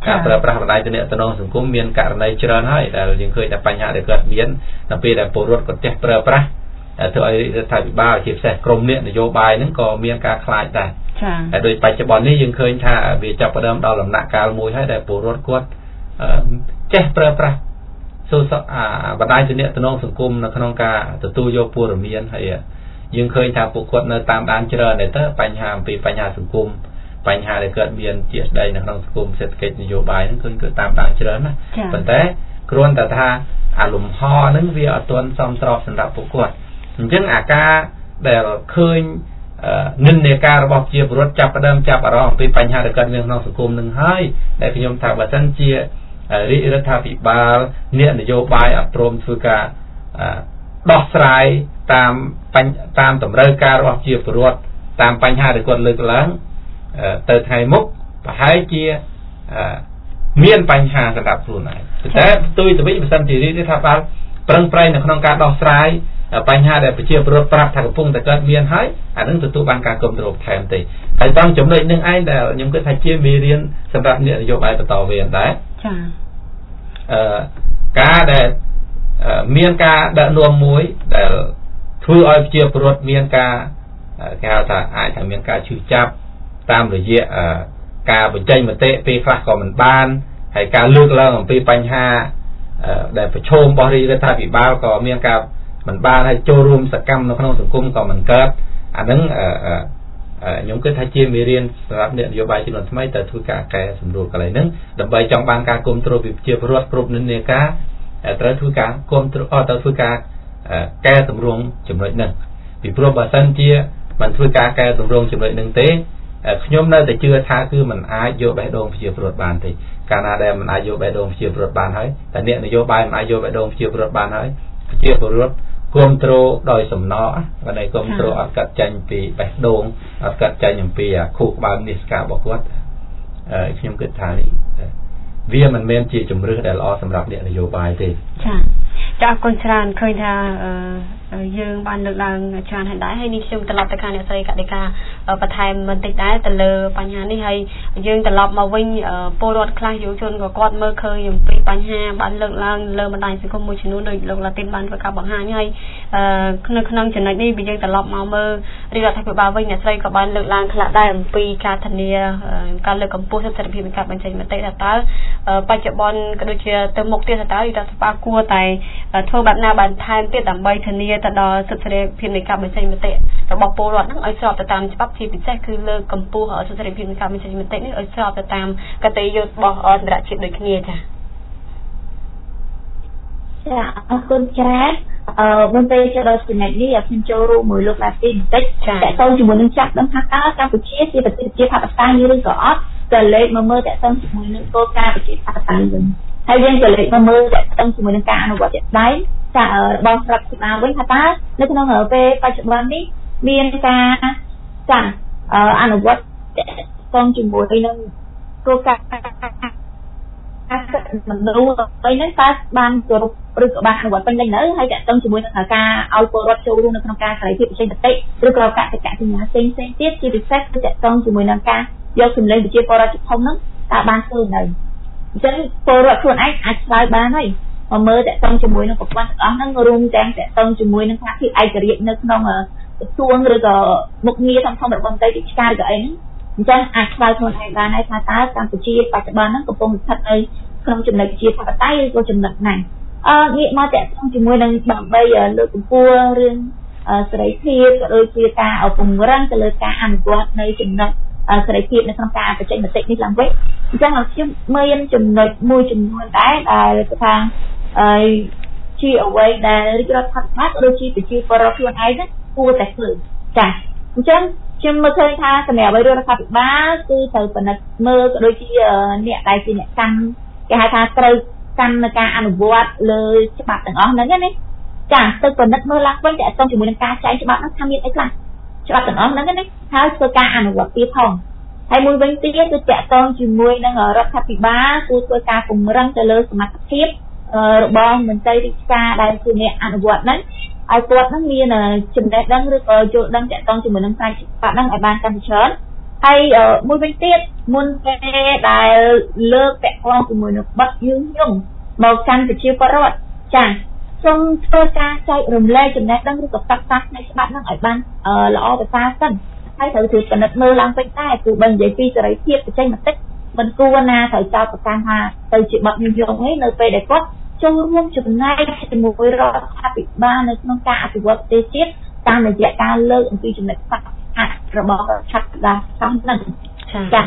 ការប្រើប្រាស់បណ្ដាញទំនាក់ទំនងសង្គមមានករណីច្រើនហើយដែលយើងឃើញតែបញ្ហាដែលកើតមាននៅពេលដែលពលរដ្ឋគាត់ចេះប្រើប្រាស់ធ្វើឲ្យរដ្ឋាភិបាលជាពិសេសក្រមអ្នកនយោបាយហ្នឹងក៏មានការខ្លាចដែរចា៎ហើយដោយបច្ចុប្បន្ននេះយើងឃើញថាវាចាប់ផ្ដើមដល់ដំណាក់កាលមួយហើយដែលពលរដ្ឋគាត់ចេះប្រើប្រាស់សូសបណ្ដាញទំនាក់ទំនងសង្គមនៅក្នុងការទទួលយកព័ត៌មានហើយយើងឃើញថាពួកគាត់នៅតាមដានច្រើនដែរទៅបញ្ហាអំពីបញ្ហាសង្គមបញ្ហាដែលកើតមានជាស្ដីនៅក្នុងសង្គមសេដ្ឋកិច្ចនយោបាយហ្នឹងឃើញគឺតាមដានច្រើនណាស់ប៉ុន្តែគ្រាន់តែថាអាលំហហ្នឹងវាអត់ទាន់សមស្របសម្រាប់ពួកគាត់អញ្ចឹងអាការដែលឃើញនិន្នាការរបស់ប្រជាពលរដ្ឋចាប់ផ្ដើមចាប់អារម្មណ៍អំពីបញ្ហាដែលកើតមានក្នុងសង្គមនឹងហើយដែលខ្ញុំថាបើសិនជារាជរដ្ឋាភិបាលអ្នកនយោបាយអត់ព្រមធ្វើការដោះស្រាយតាមតាមតម្រូវការរបស់ប្រជាពលរដ្ឋតាមបញ្ហាដែលគាត់លើកឡើងទៅថ្ងៃមុខប្រហែលជាមានបញ្ហាសម្រាប់ខ្លួនឯងតែផ្ទុយទៅវិញបើសិនជារាជរដ្ឋាភិបាលប្រឹងប្រែងនៅក្នុងការដោះស្រាយបញ្ហាដែលប្រជាពលរដ្ឋប្រាប់ថាកំពុងតែកើតមានហើយអានឹងទទួលបានការគ្រប់គ្រងថែមទេហើយតាមចំណុចនឹងឯងដែលខ្ញុំគិតថាជាមេរៀនសម្រាប់អ្នកនយោបាយបន្តវេនដែរចាអឺការដែលមានការដឹកនាំមួយដែលធ្វើឲ្យប្រជាពលរដ្ឋមានការគេហៅថាអាចថាមានការឈឺចាប់តាមរយៈការបញ្ចេញមតិពេលខ្លះក៏មិនបានហើយការលើកឡើងអំពីបញ្ហាដែលប្រឈមរបស់រាជរដ្ឋាភិបាលក៏មានការមិនបានហើយចូលរួមសកម្មនៅក្នុងសង្គមក៏មិនកើតអាហ្នឹងខ្ញុំគិតថាជាមេរៀនសម្រាប់អ្នកនយោបាយជំនាន់ថ្មីត្រូវធ្វើការកែសម្រួលកន្លែងហ្នឹងដើម្បីចង់បានការគ្រប់គ្រងពីប្រជាពលរដ្ឋគ្រប់និន្នាការត្រូវធ្វើការគ្រប់គ្រងអត់ត្រូវធ្វើការកែសម្រួលចំណុចហ្នឹងពីព្រោះបើសិនជាមិនធ្វើការកែសម្រួលចំណុចហ្នឹងទេខ្ញុំនៅតែជឿថាគឺมันអាចយកបេះដូងប្រជាពលរដ្ឋបានទេកាលណាដែលมันអាចយកបេះដូងប្រជាពលរដ្ឋបានហើយតែអ្នកនយោបាយមិនអាចយកបេះដូងប្រជាពលរដ្ឋបានហើយប្រជាពលរដ្ឋគ្រប់គ្រងដោយសំណល់បើនៃគ្រប់គ្រងអត់កាត់ចាញ់ពីបេះដូងអត់កាត់ចាញ់អំពីខួរក្បាលនេះស្ការបស់គាត់ខ្ញុំគិតថានេះវាមិនមែនជាជំរឿសដែលល្អសម្រាប់អ្នកនយោបាយទេចាចាអរគុណច្រើនឃើញថាយើងបានលើកឡើងច្រើនហើយដែរហើយនេះខ្ញុំត្រឡប់ទៅខាងអ្នកស្រីកតិកាបន្ថែមបន្តិចដែរទៅលើបញ្ហានេះហើយយើងត្រឡប់មកវិញពលរដ្ឋខ្លះយុវជនក៏គាត់មើលឃើញអំពីបញ្ហាបានលើកឡើងលើបណ្ដាញសង្គមមួយចំនួនដោយលោកឡាទីនបានធ្វើការបង្ហាញហើយនៅក្នុងចំណុចនេះបើយើងត្រឡប់មកមើលរាជរដ្ឋាភិបាលវិញអ្នកស្រីក៏បានលើកឡើងខ្លះដែរអំពីការធានាការលើកកម្ពស់សិទ្ធិសេរីភាពនៃការបញ្ចេញមតិថាតើបច្ចុប្បន្នក៏ដូចជាទៅមុខទៀតថាតើរដ្ឋាភិបាលគួរតែធ្វើបែបណាបានថែមទៀតដើម្បីធានាទៅដល់សិទ្ធិសេរីភាពនៃការបញ្ចេញមតិរបស់ពលរដ្ឋហ្នឹងឲ្យស្របទៅតាមច្បាប់ជាពិសេសគឺលើកកម្ពស់សិទ្ធិសេរីភាពនៃការបញ្ចេញមតិនេះឲ្យស្របទៅតាមកតិយុត្តរបស់អន្តរជាតិដូចគ្នាចា៎ចាអរគុណច្រើនអឺមុនពេលចូលដល់ចំណុចនេះខ្ញុំចូលរួមមួយលោកឡាទីបន្តិចតើតើជាមួយនឹងចាប់ដឹងថាតើកម្ពុជាជាប្រទេសជាបដិការឬក៏អត់ក៏លេខមកមើលតើតើជាមួយនឹងគោលការណ៍ប្រជាធិបតេយ្យវិញហើយយើងក៏លេខមកមើលតើតើជាមួយនឹងការអនុវត្តជាក់ស្ដែងចារបស់ស្រាប់ស្ដារវិញថាតើនៅក្នុងពេលបច្ចុប្បន្ននេះមានការចាអនុវត្តតងជាមួយនឹងគោលការណ៍មនុស្សហើយនឹងតើបានគោរពឬក៏បានអនុវត្តពេញលេញនៅហើយតើជាមួយនឹងការឲ្យពលរដ្ឋចូលរួមនៅក្នុងការសេរីភាពបញ្ចេញមតិឬក៏កតិកាសញ្ញាផ្សេងផ្សេងទៀតជាពិសេសគឺតើជាមួយនឹងការយកសម្លេងប្រជាពលរដ្ឋជាធំហ្នឹងតើបានធ្វើនៅអញ្ចឹងពលរដ្ឋខ្លួនឯងអាចឆ្លើយបានហើយមកមើលតកតងជាមួយនឹងប្រព័ន្ធទាំងអស់ហ្នឹងរួមទាំងតកតងជាមួយនឹងការភាពឯករាជ្យនៅក្នុងក្រសួងឬក៏មុខងារធំធំរបស់មន្ត្រីរាជការឬក៏អីហ្នឹងអញ្ចឹងអាចឆ្លើយខ្លួនឯងបានហើយថាតើកម្ពុជាបច្ចុប្បន្នហ្នឹងកំពុងស្ថិតនៅក្នុងចំណុចជាធិបតេយ្យឬក៏ចំណុចណាអឺងាកមកតកតងជាមួយនឹងដើម្បីលើកកម្ពស់រឿងសេរីភាពក៏ដូចជាការពង្រឹងទៅលើការអនុវត្តនៅចំណុចសេរីភាពនៅក្នុងការបញ្ចេញមតិនេះឡើងវិញអញ្ចឹងខ្ញុំមានចំណុចមួយចំនួនដែរដែលគេថាហើយជាអ្វីដែលរាជរដ្ឋាភិបាលដូចជាប្រជាពលរដ្ឋខ្លួនឯងហ្នឹងគួរតែធ្វើចា៎អញ្ចឹងខ្ញុំមើលឃើញថាសម្រាប់រដ្ឋាភិបាលគឺត្រូវពិនិត្យមើលក៏ដូចជាអ្នកដែលជាអ្នកកាន់គេហៅថាត្រូវកាន់នៅការអនុវត្តលើច្បាប់ទាំងអស់ហ្នឹងណាចា៎ទៅពិនិត្យមើលឡើងវិញតែអត់ជាមួយនឹងការចែងច្បាប់ហ្នឹងថាមានអីខ្លះច្បាប់ទាំងអស់ហ្នឹងណាហើយធ្វើការអនុវត្តទៀតផងហើយមួយវិញទៀតគឺតកតងជាមួយនឹងរដ្ឋាភិបាលគឺធ្វើការពង្រឹងទៅលើសមត្ថភាពរបស់មន្ត្រីរាជការដែលជាអ្នកអនុវត្តហ្នឹងឲ្យគាត់ហ្នឹងមានចំណេះដឹងឬក៏យល់ដឹងតកតងជាមួយនឹងផ្នែកច្បាប់ហ្នឹងឲ្យបានកាន់តែច្រើន hay ở môi bên tiết môn về đại lơ vẹn con của mình bắt dương nhung màu xanh của chia parrot chả trong thơ ca chạy rừng lê chừng này đang được tập tác này các bạn đang ở ban ở lõ về pha sân hay thử thử cần đặt mơ làm bên tai từ bên giấy phi từ đấy tiếp của tranh mặt tích bên cô na thời trao của can hà từ chị bật nhiều dùng ấy nơi về để quất trong luôn chừng này thì một cái rõ bị ba nơi nông ca thì quất tê chết ta là dạy ca lơ ở phi chừng này phát hạt rồi bỏ chặt ra xong lần chẳng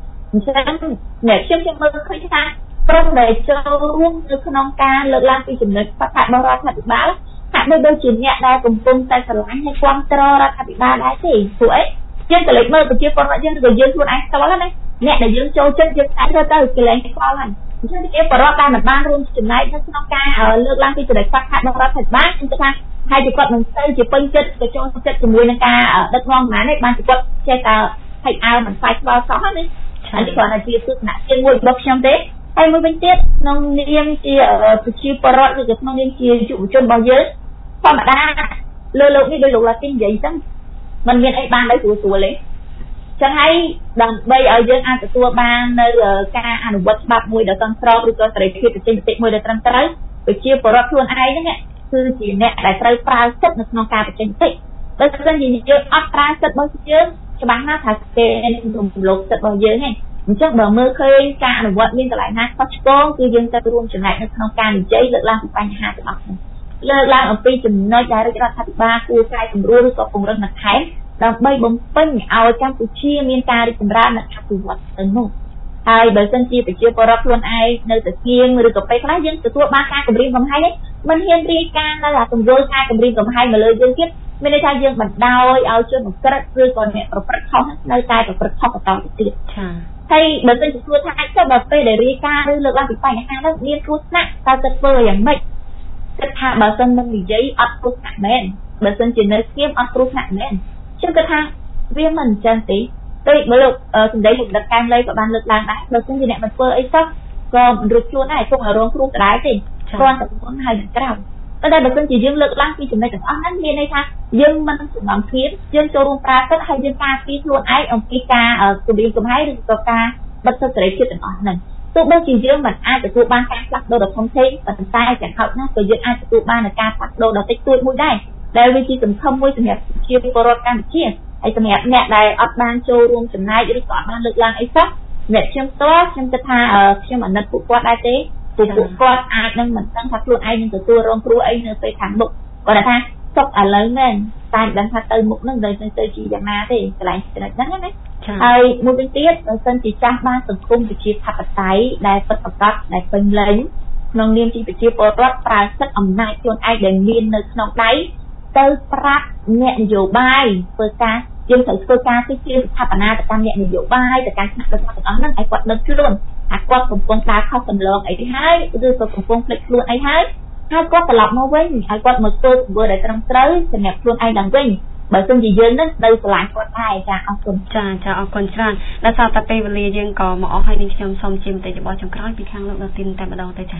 chẳng để xem xem mơ khơi ta trong để cho luôn từ nông ca lơ lan phi chừng này phát hạt bao ra thật bá hạt đôi đôi chuyện nhẹ đai cùng cùng tay sờ láng hay quăng trơ ra thật ba đái thì tuổi trên cái lịch mơ của chưa con đã dân rồi dân luôn anh sao đó này nhẹ để dân châu chân dân anh ra tới cái lấy qua lần chứ cái pro ta mà ban luôn chừng này nó nó ca ở lơ lan phi chừng này phát hạt bao ra thật bá chúng ta hai chục quạt mình xây chỉ phân chất để cho chất của mùi ca ở đất ngon má này ban chục quạt che cả hay ao mình phải vào xó đấy anh còn là chia sức nặng trên mùi bọc trong thế hay mùi bên tiết nông niêm chia ở chia parrot rồi nông niêm chia chủ chân bao nhiêu còn mà đa lơ lộn đi đôi lục là tin gì chứ mình hiện ai ban đấy của sủa lấy chẳng hay đằng bây ở dân ăn của ban nơi ca ăn vật bạc mùi đã tăng sâu rồi cho thấy khi trên tệ mùi đã tăng tới với chia parrot luôn ai đấyคือจีเนี่ยได้ใช้ปลาสดในนองการเป็นติแล้วก็จีเนี่ยเยอะอัตราสดบางเยอะจะบางหน้าถ่ายเกณฑ์รวมโลกสดบางเยอะไงมันจะแบบเมื่อเคยการหรือว่าเรื่องอะไรนะพัชโก้คือยังจะรวมจุดไหนในนองการหรือใจเลือกล่างปัญหาจะบอกเลือกล่างเอาไปจุดน้อยใจเราจะทัดบ้าคือใครสำรวจหรือก็คงเรื่องหนักแท้เราใบบงเป้งเอาจังกุชีเมียนการที่เป็นร้านหนักขัดตัวตึงนู่นai bởi sân chi phải chia parrot luôn ai nơi tự kiêng rồi cặp bay khá dân từ tua ba ca cầm riêng cầm hai đấy mình hiện ri ca đó là cầm đôi ca cầm riêng cầm hai mà lời dân kiếp mình đây thay dân bật đau ao chân một cái rồi còn mẹ ở bật không nơi tay ở bật không ở tàu tiệt thay bởi sân chỉ tua thay cho bà phê để ri ca rồi lực làm bị phải hai đó liên cốt nặng ta rất vơiอย่างmấy cái thà bởi sân mình bị giấy ấp cốt nặng men bởi sân chỉ nơi kiếp ấp cốt nặng men chứ cái thà riêng mình chân tí tôi mới được từ đấy một đợt cam lây và ban lực làm đấy đầu tiên thì này mình phơi ấy sắc còn được chuột này không ở rong khuôn đái thì con tập con hai đợt cái đầu ở đây đầu tiên chỉ dương lực lắm khi chúng này chẳng ăn ăn miên đây ha dương mình cũng làm khiến dương cho rong pra tất hay dương ca khi luôn ấy ông khi ca ở từ biên cùng hay được ca bất thật đấy chuyện ở này tụ bên chỉ dương mình ai phải tụ ban ca sắc đâu được không thấy và thằng sai chẳng học nó từ dương ai phải tụ ban là ca sắc đâu được tích tuổi mũi đây đây vì chỉ cần không mũi thì nhập chia pro cam chiaไอ้สมัยเนี่ยได้อัดบานโชว์รวมจำนายยุติศาสตร์บ้านเลือกลางไอ้ซักเนี่ยเชื่อมตัวเชื่อมจะทาเอ่อเชื่อมอันนั้นผูกกอดได้เต้ผูกกอดอาจนั่งเหมือนตั้งทักลุ่นไอ้ยังตัวตัวรองครูไอ้เนื้อไปขังบุกก็ได้ท่าซอกอะไรเงี้ยตายดันทัดเตยมุกนั่งเดินเตยจีอย่างนาเต้อะไรอะไรนั่นนั่นไอ้มูเป็นเตี้ยเราเส้นจีจ้าบ้านสังคมไปชีทับปัจจัยได้ปัจจัยได้เป็นเลยน้องเนียมจีไปชีปอดรักปลาสักอำนาจชวนไอ้เดินเนียนในน้องได้เตยปรักเนี่ยอยู่ใบเปิดการdân thử cơ ca cái kia tháp na tại nhẹ nhiều dụ bay tại căn đặt được ở nó ai quạt đơn chứ luôn à quạt cùng con ta không phần lợn ấy hai đưa vào cùng con flex luôn ấy hai hai quạt tập nó với ai quạt một tô vừa để trong tới thì đẹp luôn ai đằng vinh bởi xin gì dân đó đây là lại quạt ai cha ông cùng cha cha ông cùng cha là sao ta tây về dân có mà hai đinh trong sông chim tại bỏ trong cái bị khang lúc đầu tiên tại bắt đầu tại cha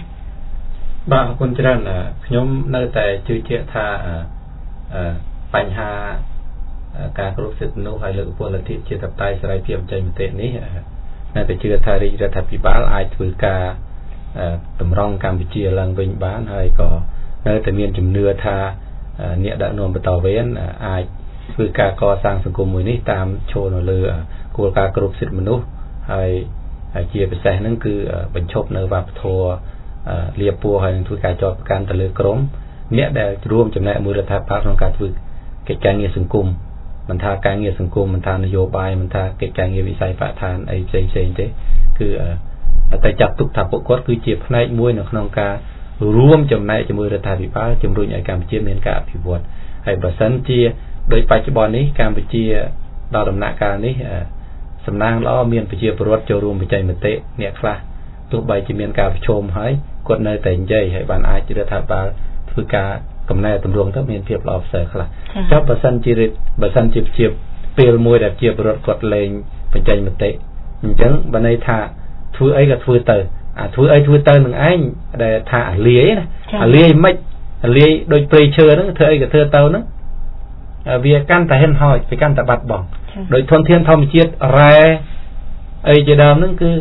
bà con cha là nhóm nơi tại chưa chia thaបញ្ហាការគ្រប់សិទ្ធិមនុស្សហើយលើកពលទ្ធិជាតបតៃសេរីភាពចេញមតិនេះនៅតែជឿថារាជរដ្ឋាភិបាលអាចធ្វើការតម្រង់កម្ពុជាឡើងវិញបានហើយក៏នៅតែមានជំនឿថាអ្នកដឹកនាំបន្តវេនអាចធ្វើការកសាងសង្គមមួយនេះតាមឈលនៅលើគោលការណ៍គ្រប់សិទ្ធិមនុស្សហើយជាពិសេសហ្នឹងគឺបញ្ឈប់នៅវប្បធម៌លៀបពួរហើយនឹងធ្វើការចោទប្រកាន់ទៅលើក្រមអ្នកដែលរួមចំណែកមួយរដ្ឋាភិបាលក្នុងការធ្វើកិច្ចការងារសង្គមមិនថាការងារសង្គមមិនថានយោបាយមិនថាកិច្ចការងារវិស័យបរិស្ថានអីផ្សេងផ្សេងទេគឺតែចាត់ទុកថាពួកគាត់គឺជាផ្នែកមួយនៅក្នុងការរួមចំណែកជាមួយរដ្ឋាភិបាលជំរុញឲ្យកម្ពុជាមានការអភិវឌ្ឍហើយបើសិនជាដោយបច្ចុប្បន្ននេះកម្ពុជាដល់ដំណាក់កាលនេះសំណាងល្អមានប្រជាពលរដ្ឋចូលរួមបញ្ចេញមតិអ្នកខ្លះទោះបីជាមានការប្រជុំហើយគាត់នៅតែនិយាយហើយបានអាចរដ្ឋាភិបាលធ្វើការកំណែតម្រង់ទៅមានភាពល្អប្រសើរខ្លះចុះបើសិនជាបើសិនជាជាពេលមួយដែលជាពលរដ្ឋគាត់លេងបញ្ចេញមតិអញ្ចឹងបើន័យថាធ្វើអីក៏ធ្វើទៅអាធ្វើអីធ្វើទៅនឹងឯងដែលថាអាលាយណាអាលាយមិនអាលាយដូចព្រៃឈើហ្នឹងធ្វើអីក៏ធ្វើទៅហ្នឹងវាកាន់តែហិនហោចវាកាន់តែបាត់បង់โดยทนเทียนธรรมជាតិแร่ไอ้จะดามนั่นคือ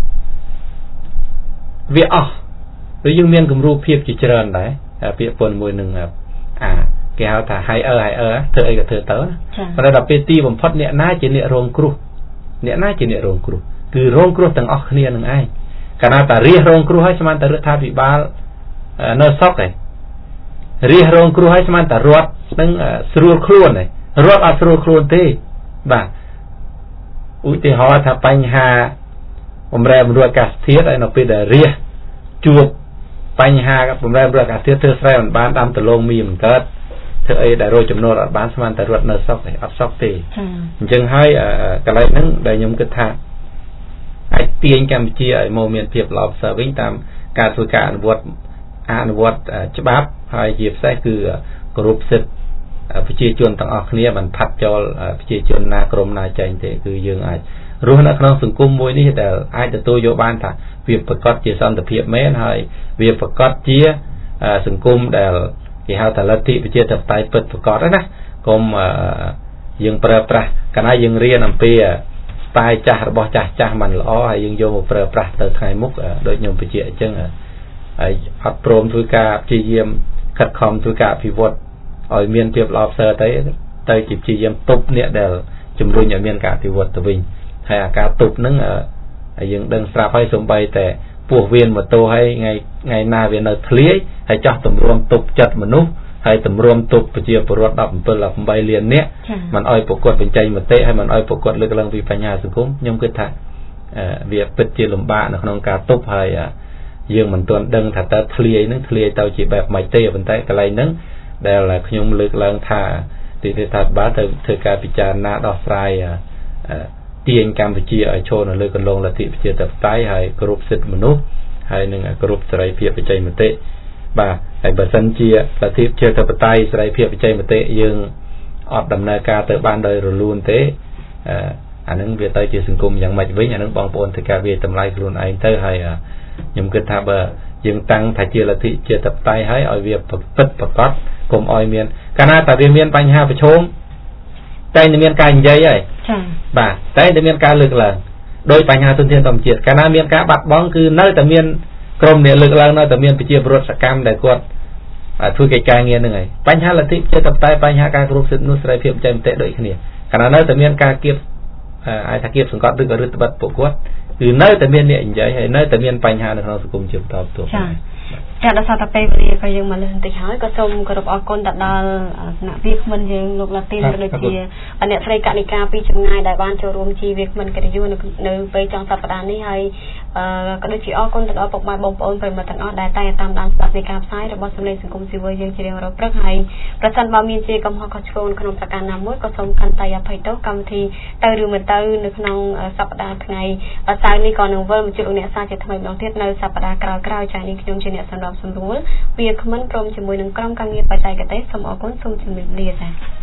เวียอ๋อหรือยังเมียนกลุ่มรูปเพียบจิตเจริญได้เปียปนมวยหนึ่งครับอ่าแกเอาถ่ายไฮเออไฮเออเธอไอ้กับเธอเต๋อเพราะระดับเปตีผมพอดเนี่ยน่าจะเนี่ยโรงครูเนี่ยน่าจะเนี่ยโรงครูคือโรงครูต่างออกเนี่ยหนึ่งไอ้ขณะแต่เรียโรงครูให้สมานแต่เรื่องท่าวิบาลเนื้อซอกไอ้เรียโรงครูให้สมานแต่รวดนั่งสรูครูนไอ้รวดเอาสรูครูนที่บ้าอุติหอถ้าปัญหาผมแรงรวดกัสเทียไอ้นกไปเดเรียจูบปัญหากับผมแรงรวดกัสเทียเธอแสดงบ้านตามตะลงมีเหมือนกันเธอไอ้ได้โรยจำนวนบ้านสมานแต่รวดเนื้อซอกไอ้อัดซอกตีจึงให้กระไรนั้นได้ยมกระทาไอ้เตียงกัมพูชีไอ้โมเมนต์เพียบหลอบเสวิ่งตามการฝึกการวัดอ่านวัดฉบับให้เหยียบใส่คือกรุ๊ปสิทธิ์พิจิตรต่างออกนี้มันพัดจอลพิจิตรนากรมนาใจเตคือยังไงรู้นักน้องสังคมมวยนี่แต่ไอ้แต่ตัวโยบานถ้าเวียบประกอบเจียสันแต่เพียบแม่ให้เวียบประกอบเจียสังคมแต่ที่เขาแต่ละที่พิจิตรไตเปิดประกอบแล้วนะกรมยังประประคณะยังเรียนนำเปียตายจ่าบอจ่าจ่ามันล้อยังโยมประประเติร์ไทยมุกโดยโยมพิจิตรจังไอ้อัดโปรมทุกาจีเยี่ยมขัดคอมทุกาพิวดอ่อยเมียนเปียบลอบเซอร์เตยเตยจีบจีเยี่ยมตุบเนี่ยเดลจุ่มรุ่นอย่างเมียนกาพิวดตะวิงให้อากาศตุบนึงไอ้ยังดังสาบให้สมใบแต่ปวกเวียนมาโตให้ไงไงนาเวียนเนอทะเลให้จับตำรวมตุบจัดมนุษย์ให้ตำรวมตุบปเจียปรวดดับเปิลหลับใบเลียนเนี่ยมันอ้อยปกวดเป็นใจมาเตะให้มันอ้อยปกวดเลือกลังวิปัญญาสังคมยมกึศถ่ายเวียเป็ดเจียลมบ้าในขนมกาตุบให้ยังมันตัวดังถัดแต่ทะเลนึงทะเลเตาจีแบบไม่เตะเป็นไตกระไรนึงได้ละขยมเลือกลังท่าติดถัดบ้าเธอเธอการพิจารณาดอกไฟเตียงกัมพูชีไอโชนเลือกกันลงละติพิจารณาไตให้กรุ๊ปสิทธิมนุษย์ให้หนึ่งกรุ๊ปสไลเพียบไปใจมาเตะบ่าไอ้บัสันเจียละติเชื่อเธอไปไตสไลเพียบไปใจมาเตะยังออกดำเนินการเตะบ้านโดยรูนเตะอันนั้นเวียเตยจีสังคมอย่างไม่วิ่งอันนั้นบางปนเธอการเวียทำลายรูนไอเตอร์ให้ยมกึศทาเบอร์ยังตั้งถ่ายเจริญที่เจตไตให้ออยเวียปปิดประกอบกลมออยเมียนคณะแต่เวียนเมียนปัญหาประชมใจในเมียนการใหญ่ใหญ่บ่าใจในเมียนการเลือกหลังโดยปัญหาตุนเทียนต่อมเจียดคณะเมียนการบัดบ้องคือเนื้อแต่เมียนกรมเนี่ยเลือกหลังเนื้อแต่เมียนไปเจียบรถสกรรมได้กวดทุกการเงี้ยนึงไงปัญหาละที่เจตไตปัญหาการกรุ๊ปสิทธิ์นุสไรเพียบใจมันเตะโดยขณีคณะเนื้อแต่เมียนการเก็บไอ้ถ้าเก็บสังกัดดึกอรุตบัดปกวดคือเนื้อแต่เมียนเนี่ยใหญ่ให้เนื้อแต่เมียนปัญหาในทางสังคมเชื่อมต่อตัวจากดัชนีไปเรียนก็ยังมาเล่นติดหายก็ชมกระบอคนตัดดาวหน้าวิกมันยังลูกลาตินโดยเฉพาะอันเนี้ยใส่กานิกาปีจำง่ายได้บ้านโจรวมชีวิกมันกระยุนในไปจังสัปดาห์นี้ให้ก็โดยเฉพาะคนตัดดาวปกมาบงปอนไปมาตั้งอ้อได้แต่ตามดังสัปในการใช้ระบบสำเร็จสังคมสิวยังเฉลี่ยเราประให้ประชันบามีเจกำฮอกชนขนมประการนำมวยก็ชมกันตายาไผ่โตกรรมทีเตอร์มันเตอร์ในขนมสัปดาห์ไงสายนี้ก่อนหนึ่งเวอร์มันจุดเนี่ยสายจะทำไมบางเทศในสัปดาห์กลางกลางใจนี้ขนมเฉลี่ยสำหรับสมรู้เวียขมันพรมจมูกหนึ่งกล้องกังเงียบปัจจัยกระเตะสมองก้นทรงจมูกเลียจ้ะ